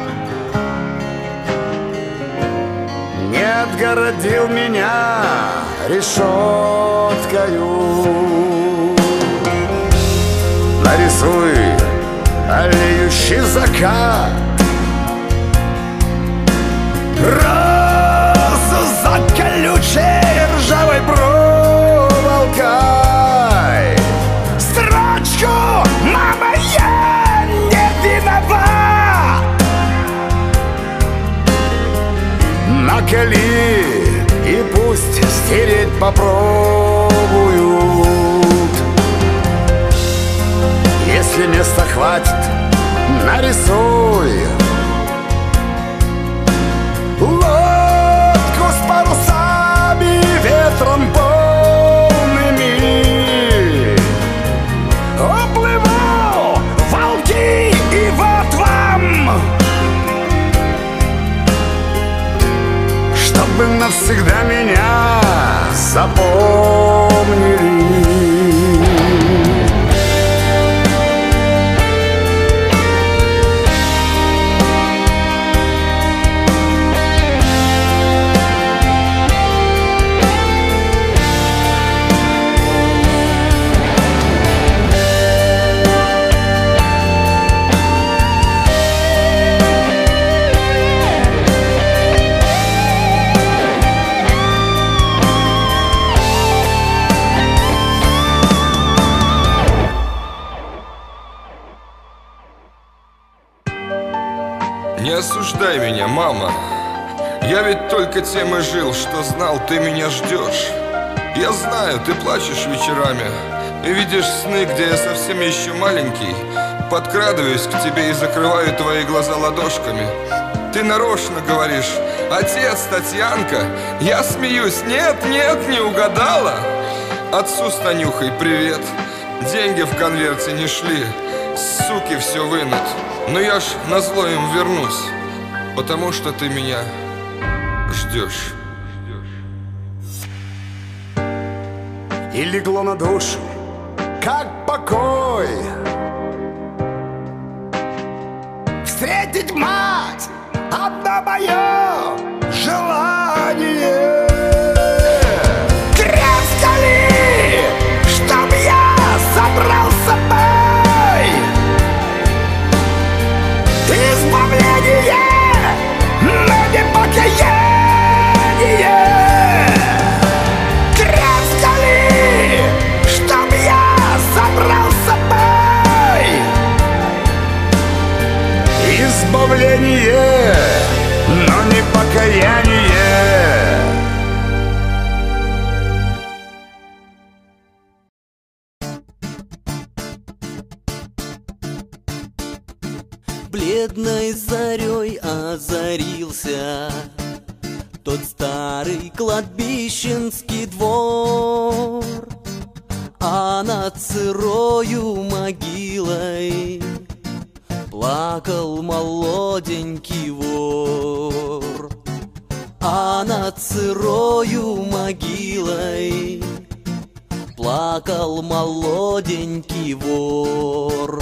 не отгородил меня решеткою. Нарисуй олеющий закат, розу за колючей ржавой проволокой, строчку «Мама, я не виноват» наколи и пусть стереть попробуют. Если места хватит, нарисуй лодку с парусами ветром полными. Уплыву в Алги, и вот вам, чтобы навсегда меня запомнили. Не осуждай меня, мама. Я ведь только тем и жил, что знал, ты меня ждешь. Я знаю, ты плачешь вечерами и видишь сны, где я совсем еще маленький. Подкрадываюсь к тебе и закрываю твои глаза ладошками. Ты нарочно говоришь: отец, Татьянка. Я смеюсь: нет, нет, не угадала. Отцу с Танюхой привет. Деньги в конверте не шли, суки все вынут. Но я ж назло им вернусь, потому что ты меня ждешь. И легло на душу, как покой, встретить мать — одно мое желание. Крем скали, чтоб я забрал с собой избавление, но не покаяние. Крем скали, чтоб я забрал с собой избавление, но не покаяние. Бледной зарей озарился тот старый кладбищенский двор, а над сырою могилой плакал молоденький вор. А над сырою могилой плакал молоденький вор.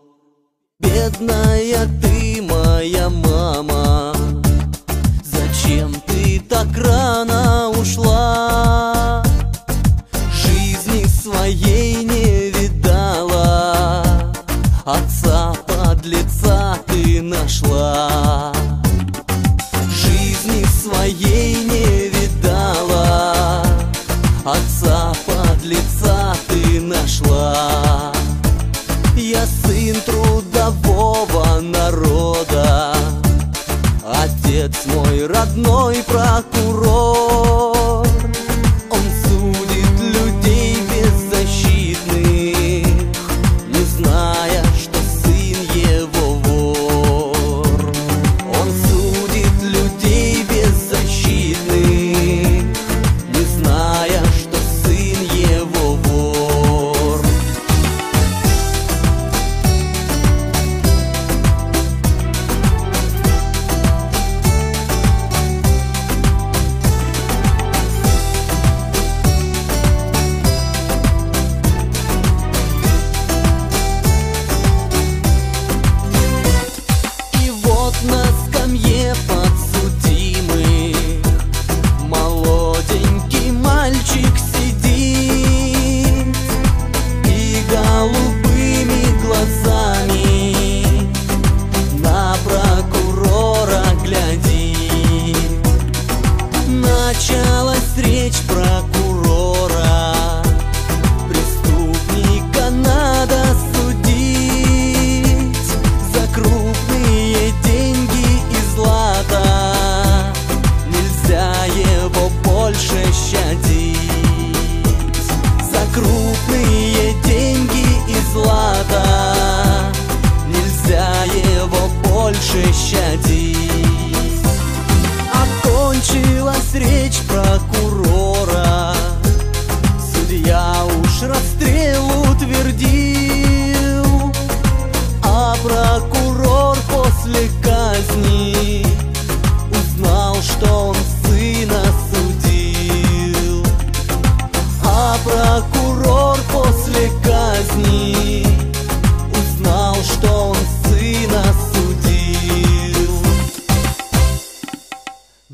Бедная ты, моя мама, зачем ты так рано ушла? Жизни своей не видала, отца подлеца ты нашла. Жизни своей не видала, отца подлеца ты нашла. Я сын трудового народа, отец мой родной прокурор. Он судит людей без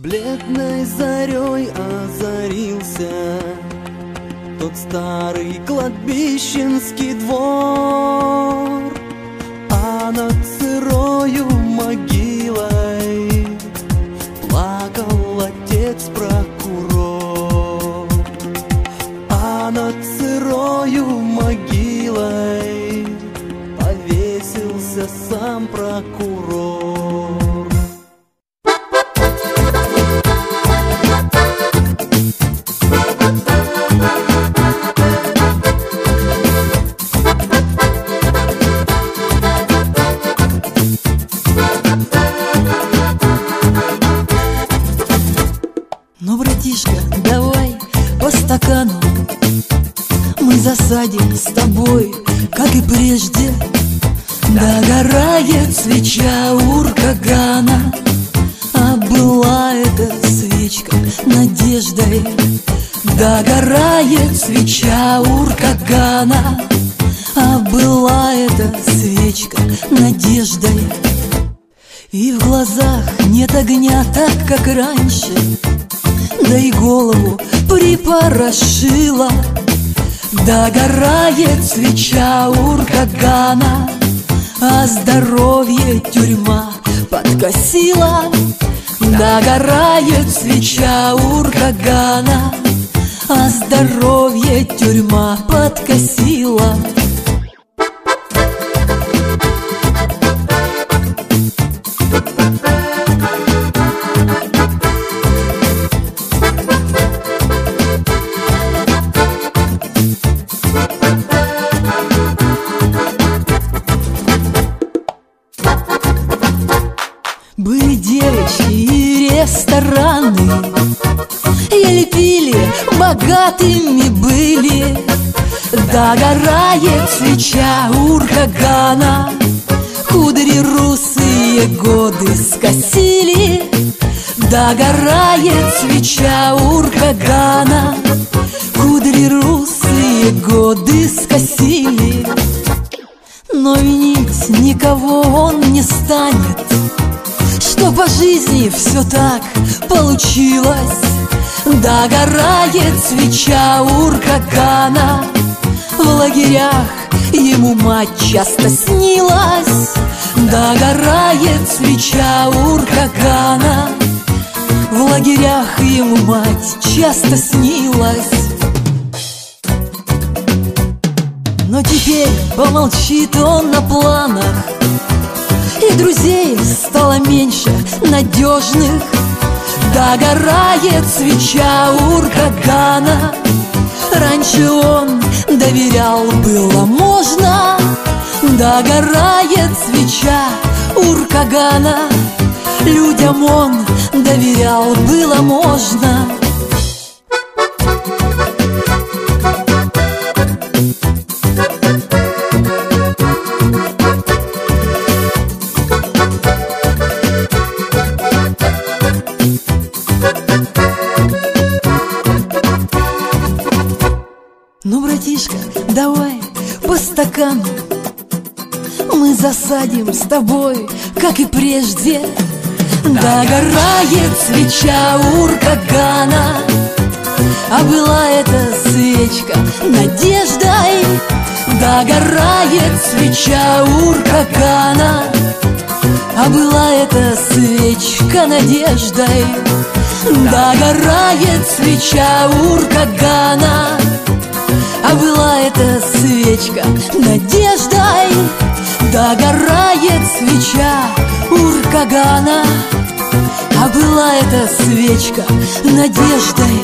Бледной зарей озарился тот старый кладбищенский двор, а над сырою могилой плакал отец-прокурор, а над сырою могилой повесился сам прокурор. Ну, братишка, давай по стакану мы засадим с тобой, как и прежде. Догорает свеча уркагана, а была эта свечка надеждой. Догорает свеча уркагана, а была эта свечка надеждой. И в глазах нет огня так, как раньше, да и голову припорошила. Догорает свеча уркагана, а здоровье тюрьма подкосила. Догорает свеча уркагана, а здоровье тюрьма подкосила. Были девочки и рестораны, ели пили, богатыми были. Догорает свеча уркагана, кудри русые годы скосили. Догорает свеча уркагана, кудри русые годы скосили. Но винить никого он не станет, что по жизни все так получилось. Догорает свеча уркагана, в лагерях ему мать часто снилась. Догорает свеча уркагана, в лагерях ему мать часто снилась. Но теперь помолчит он на планах, и друзей стало меньше надежных. Догорает свеча уркагана, раньше он доверял, было можно. Догорает свеча уркагана, людям он доверял, было можно. Ну, братишка, давай по стакану мы засадим с тобой, как и прежде. Догорает свеча уркагана, а была эта свечка надеждой. Догорает свеча уркагана, а была эта свечка надеждой. Догорает свеча уркагана, а была эта свечка надеждой. Догорает свеча уркагана, а была эта свечка надеждой.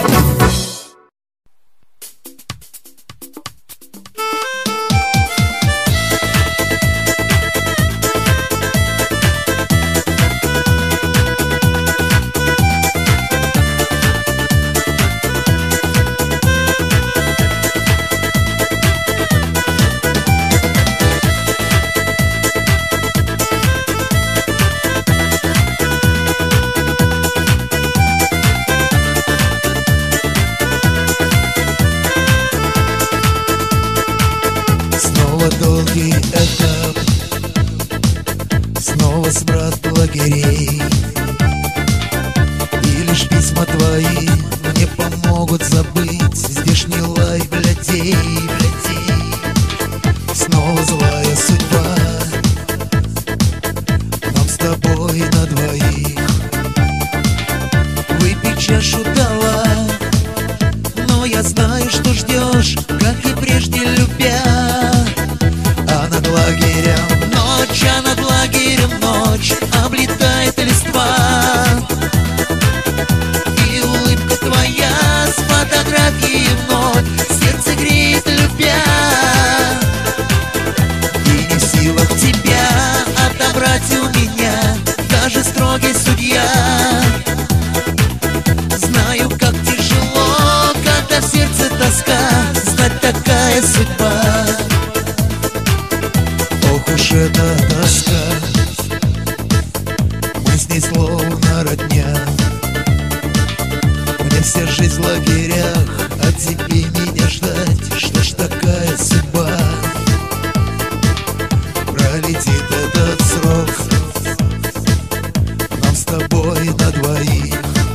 могут забыть здешний лай блядей. Снова злая судьба нам с тобой на двоих. Выпей чашу дала, но я знаю, что ждешь, как и прежде любя. А над лагерем ночь, а над лагерем ночь, облетает листва. И улыбка твоя с фотографией вновь сердце греет, любя. И не в силах тебя отобрать у меня даже строгий судья. Знаю, как тяжело, когда в сердце тоска, знать такая судьба. Ох уж эта тоска, мы с ней словно родня. Мне вся жизнь в лагерях, а тебе меня ждать. Что ж такая судьба? Пролетит этот срок нам с тобой на двоих.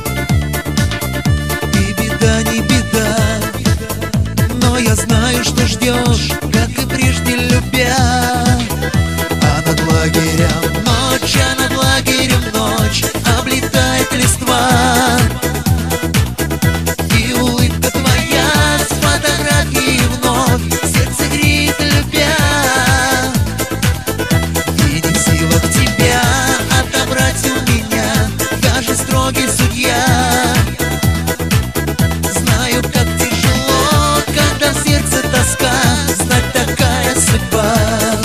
И беда не беда, но я знаю, что ждешь, как и прежде любя. А над лагерем ночь, а над лагерем ночь, облетает листва. И улыбка твоя с фотографией вновь сердце греет, любя. И не в силах тебя отобрать у меня даже строгий судья. Знаю, как тяжело, когда в сердце тоска, знать такая судьба.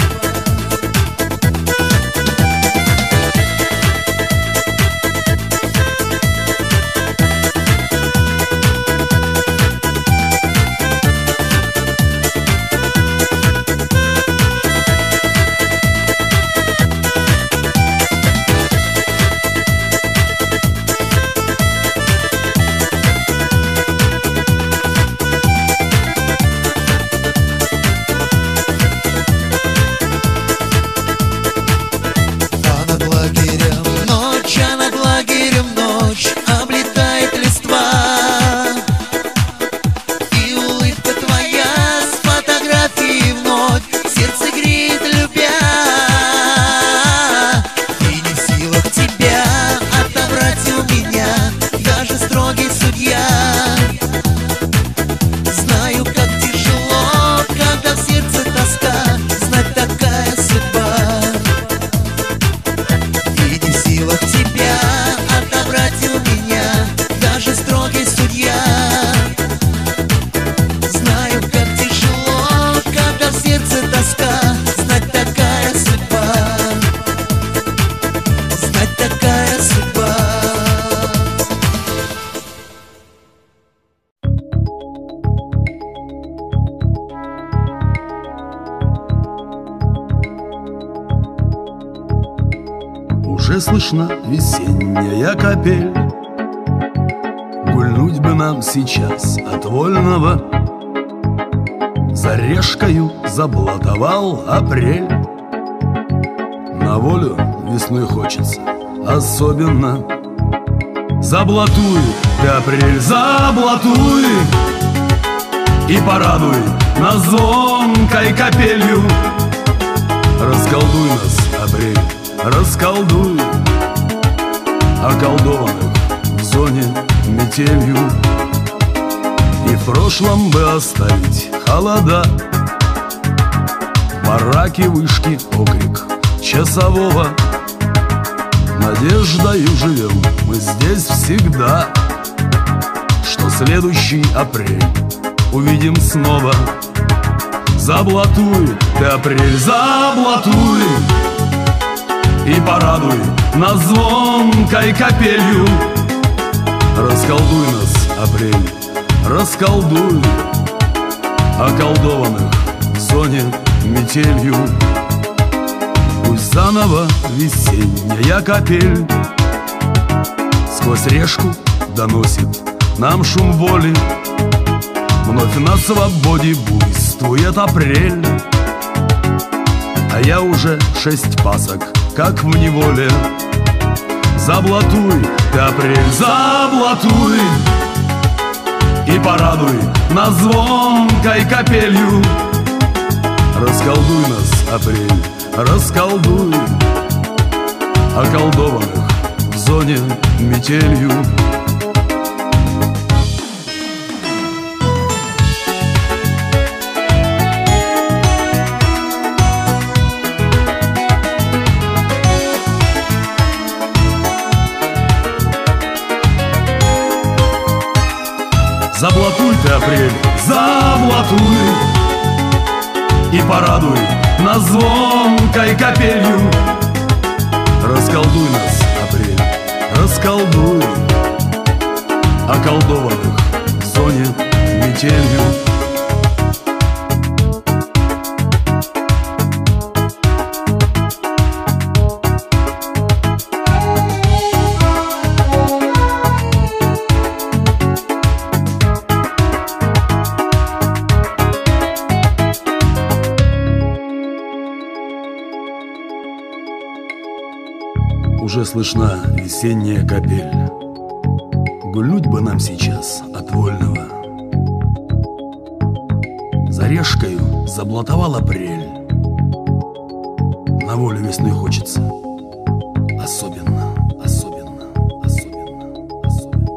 А над лагерем ночь, а над лагерем ночь, облетает листва. И улыбка твоя с фотографией вновь сердце греет, любя. И не в силах тебя отобрать у меня даже строгий судья. Знаю, как тяжело, когда в сердце тоска, знать такая судьба. И не в силах тебя отобрать у меня даже строгий судья. Знаю, как тяжело, когда в сердце тоска, знать такая судьба. Знать такая судьба. Уже слышна весенняя капель. Гульнуть бы нам сейчас от вольного. За решкою заблатовал апрель. На волю весной хочется особенно. Заблатуй ты, апрель, заблатуй, и порадуй нас звонкой капелью. Расколдуй нас, апрель, расколдуй околдованных в зоне метелью. И в прошлом бы оставить холода, бараки, вышки, окрик часового. Надеждою живем мы здесь всегда, что следующий апрель увидим снова. Заблатуй ты, апрель, заблатуй, и порадуй нас звонкой капелью. Расколдуй нас, апрель, расколдуй околдованных в зоне метелью. Пусть заново весенняя капель сквозь решку доносит нам шум воли. Вновь на свободе буйствует апрель, а я уже 6 пасок, как в неволе. Заблатуй ты, апрель, заблатуй, и порадуй нас звонкой капелью. Расколдуй нас, апрель, расколдуй околдованных в зоне метелью. Заблатуй ты, апрель, заблатуй и порадуй нас звонкой капелью. Расколдуй нас, апрель, расколдуй околдованных в зоне метелью. Уже слышна весенняя капель. Гульнуть бы нам сейчас от вольного. За решкою заблатовал апрель. На волю весны хочется. Особенно, особенно, особенно, особенно.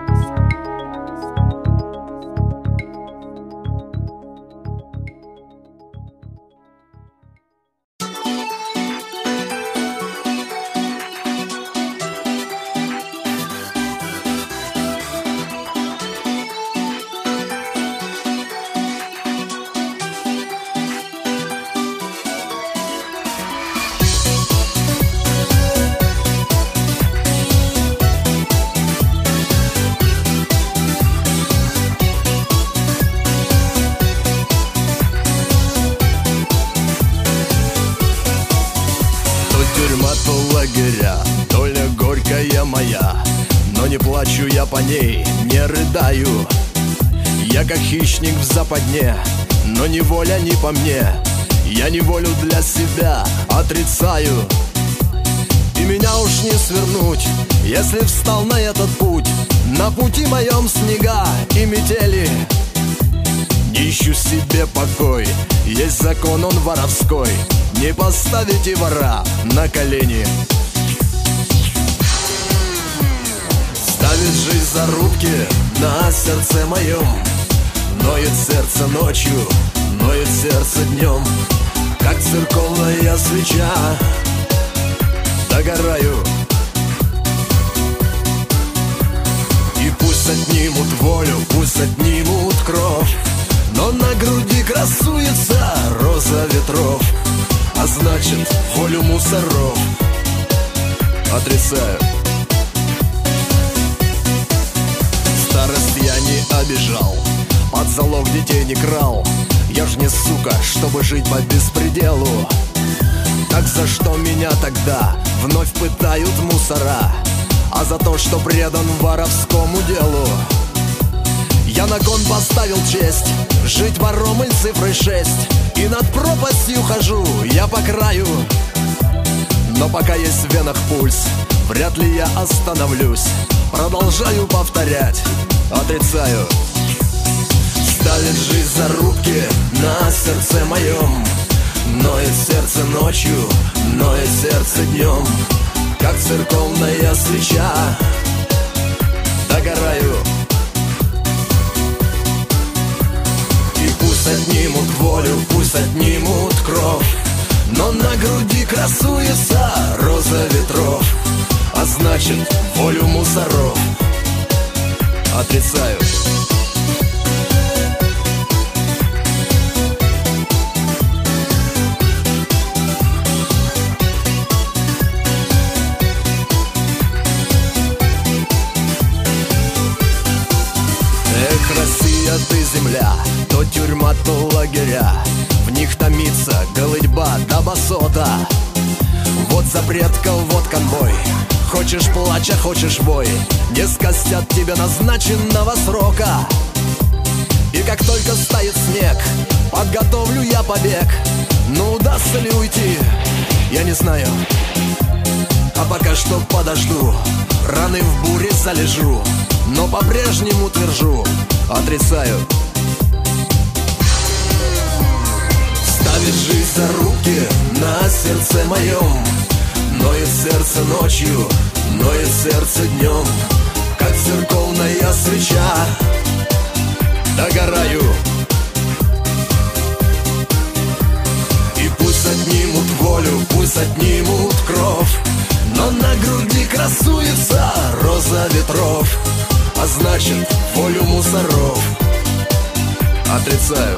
Доля горькая моя, но не плачу я по ней, не рыдаю. Я как хищник в западне, но не воля не по мне. Я неволю для себя отрицаю. И меня уж не свернуть, если встал на этот путь. На пути моем снега и метели. Не ищу себе покой, есть закон, он воровской. Не поставите вора на колени. Ставит жизнь зарубки на сердце моем. Ноет сердце ночью, ноет сердце днем. Как церковная свеча догораю. И пусть отнимут волю, пусть отнимут кровь, но на груди красуется роза ветров. А значит, волю мусоров отрицаю. Старость я не обижал, под залог детей не крал. Я ж не сука, чтобы жить по беспределу. Так за что меня тогда вновь пытают мусора? А за то, что предан воровскому делу. Я на кон поставил честь, жить вором или цифрой 6. И над пропастью хожу я по краю. Но пока есть в венах пульс, вряд ли я остановлюсь. Продолжаю повторять, отрицаю. Ставит жизнь зарубки на сердце моем. Ноет сердце ночью, ноет сердце днем. Как церковная свеча догораю. И пусть отнимут волю, пусть отнимут кровь, но на груди красуется роза ветров. А значит, волю мусоров отрицаю. Эх, Россия, ты земля, то тюрьма, то лагеря. В них томится голытьба до басота. Вот запрет, вот конвой. Хочешь плачь, а хочешь вой. Не скостят тебе назначенного срока. И как только стает снег, подготовлю я побег. Но удастся ли уйти, я не знаю. А пока что подожду, раны в буре залежу. Но по-прежнему твержу, отрицаю. Ставит жизнь за руки на сердце моем, ноет сердце ночью, ноет сердце днем, как церковная свеча догораю. И пусть отнимут волю, пусть отнимут кровь, но на груди красуется роза ветров, а значит волю мусоров отрицаю.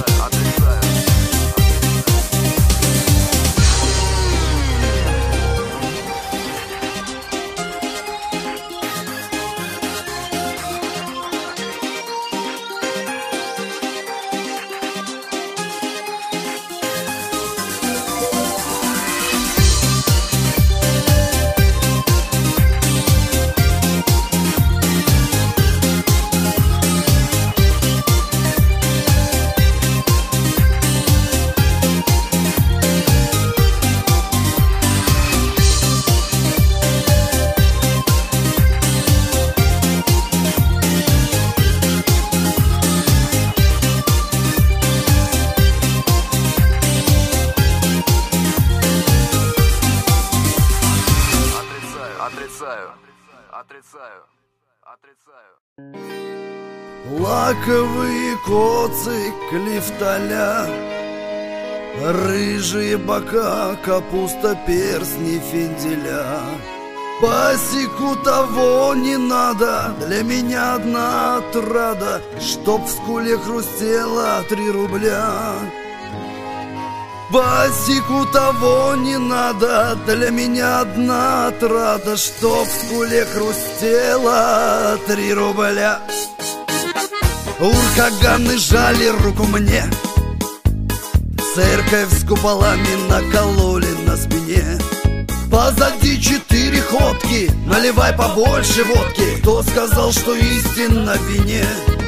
Лаковые коцы клифталя, рыжие бока, капуста, перстни, фенделя. Посеку того не надо, для меня одна отрада, чтоб в скуле хрустело 3 рубля. Посеку того не надо, для меня одна отрада, чтоб в скуле хрустело 3 рубля. Уркаганы жали руку мне, церковь с куполами накололи на спине. Позади 4 ходки, наливай побольше водки. Кто сказал, что истина в вине?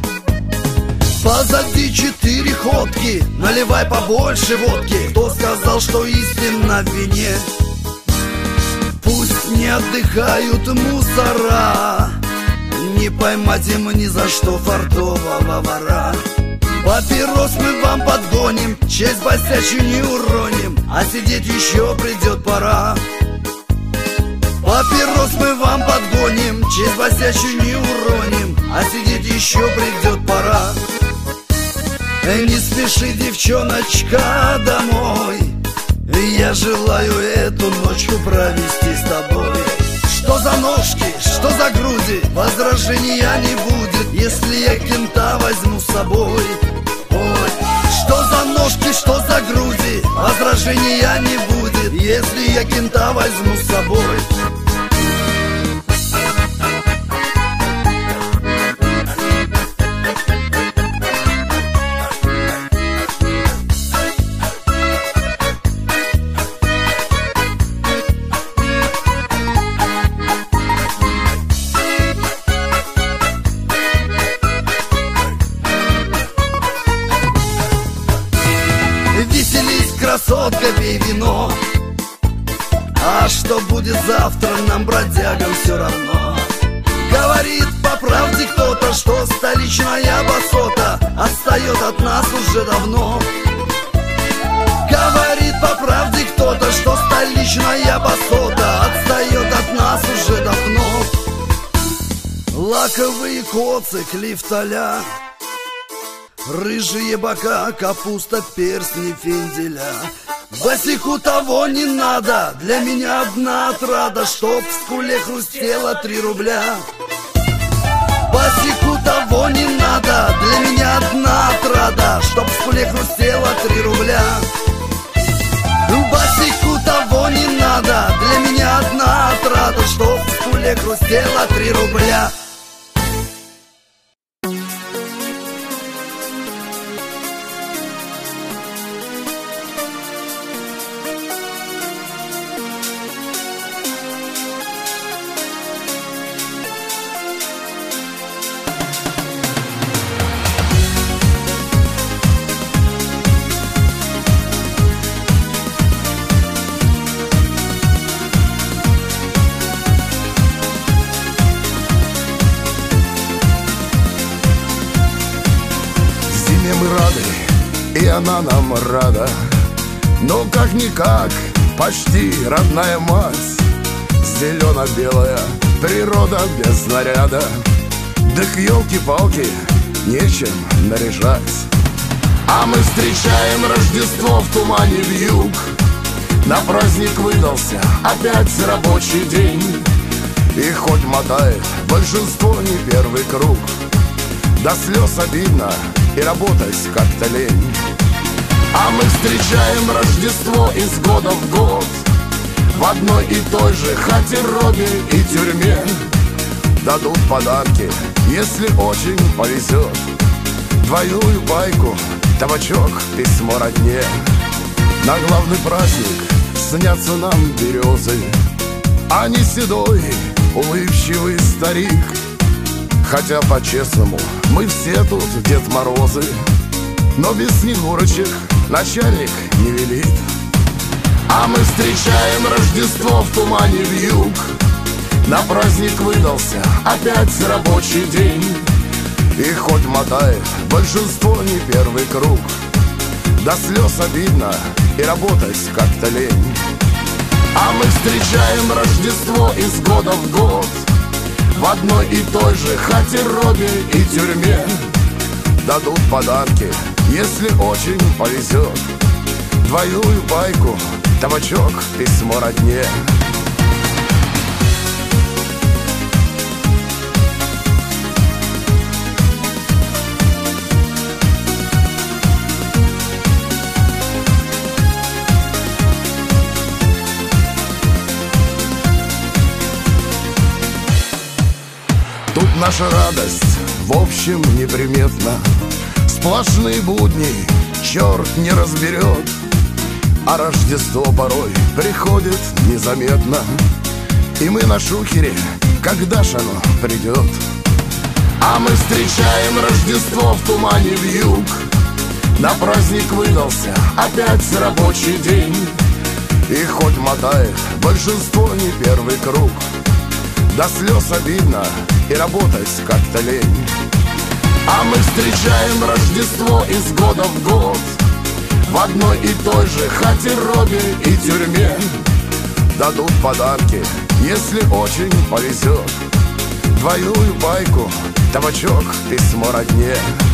Позади 4 ходки, наливай побольше водки. Кто сказал, что истина в вине? Пусть не отдыхают мусора, не поймать им ни за что фартового вора. Папирос мы вам подгоним, честь босячую не уроним, а сидеть еще придет пора. Папирос мы вам подгоним, честь босячую не уроним, а сидеть еще придет пора. Не спеши, девчоночка, домой, я желаю эту ночку провести с тобой. Что за ножки, что за груди, возражения не будет, если я кента возьму с собой. Ой, что за ножки, что за груди, возражения не будет, если я кента возьму с собой. Красотка, пей вино. А что будет завтра, нам, бродягам, все равно. Говорит по правде кто-то, что столичная басота отстает от нас уже давно. Говорит по правде кто-то, что столичная басота отстает от нас уже давно. Лаковые коцы клифталя, рыжие бока, капуста, перстни, фенделя. Босику того не надо, для меня одна отрада, чтоб в скуле хрустело 3 рубля. Босику того не надо, для меня одна отрада, чтоб в скуле хрустело 3 рубля. Босику того не надо, для меня одна отрада, чтоб в скуле хрустело 3 рубля. Жене мы рады, и она нам рада. Но как-никак, почти родная мать. Зелено-белая природа без наряда. Да к елки-палки нечем наряжать. А мы встречаем Рождество в тумане вьюг. На праздник выдался опять рабочий день. И хоть мотает большинство не первый круг, до слез обидно и работать как-то лень. А мы встречаем Рождество из года в год, в одной и той же хате, робе и тюрьме. Дадут подарки, если очень повезет, двойную байку, табачок, письмо родне. На главный праздник снятся нам березы, а не седой, улыбчивый старик. Хотя по-честному мы все тут Дед Морозы, но без снегурочек начальник не велит. А мы встречаем Рождество в тумане вьюг. На праздник выдался опять рабочий день. И хоть мотает большинство не первый круг, до слез обидно и работать как-то лень. А мы встречаем Рождество из года в год, в одной и той же хате, робе и тюрьме. Дадут подарки, если очень повезет, двойную байку, табачок, письмо родне. Тут наша радость, в общем, неприметна. Сплошные будни черт не разберет, а Рождество порой приходит незаметно. И мы на шухере, когда ж оно придет. А мы встречаем Рождество в тумане вьюг. На праздник выдался опять рабочий день. И хоть мотает большинство не первый круг, до слез обидно и работать как-то лень. А мы встречаем Рождество из года в год, в одной и той же хате, робе и тюрьме. Дадут подарки, если очень повезет, двойную байку, табачок, письмо родне.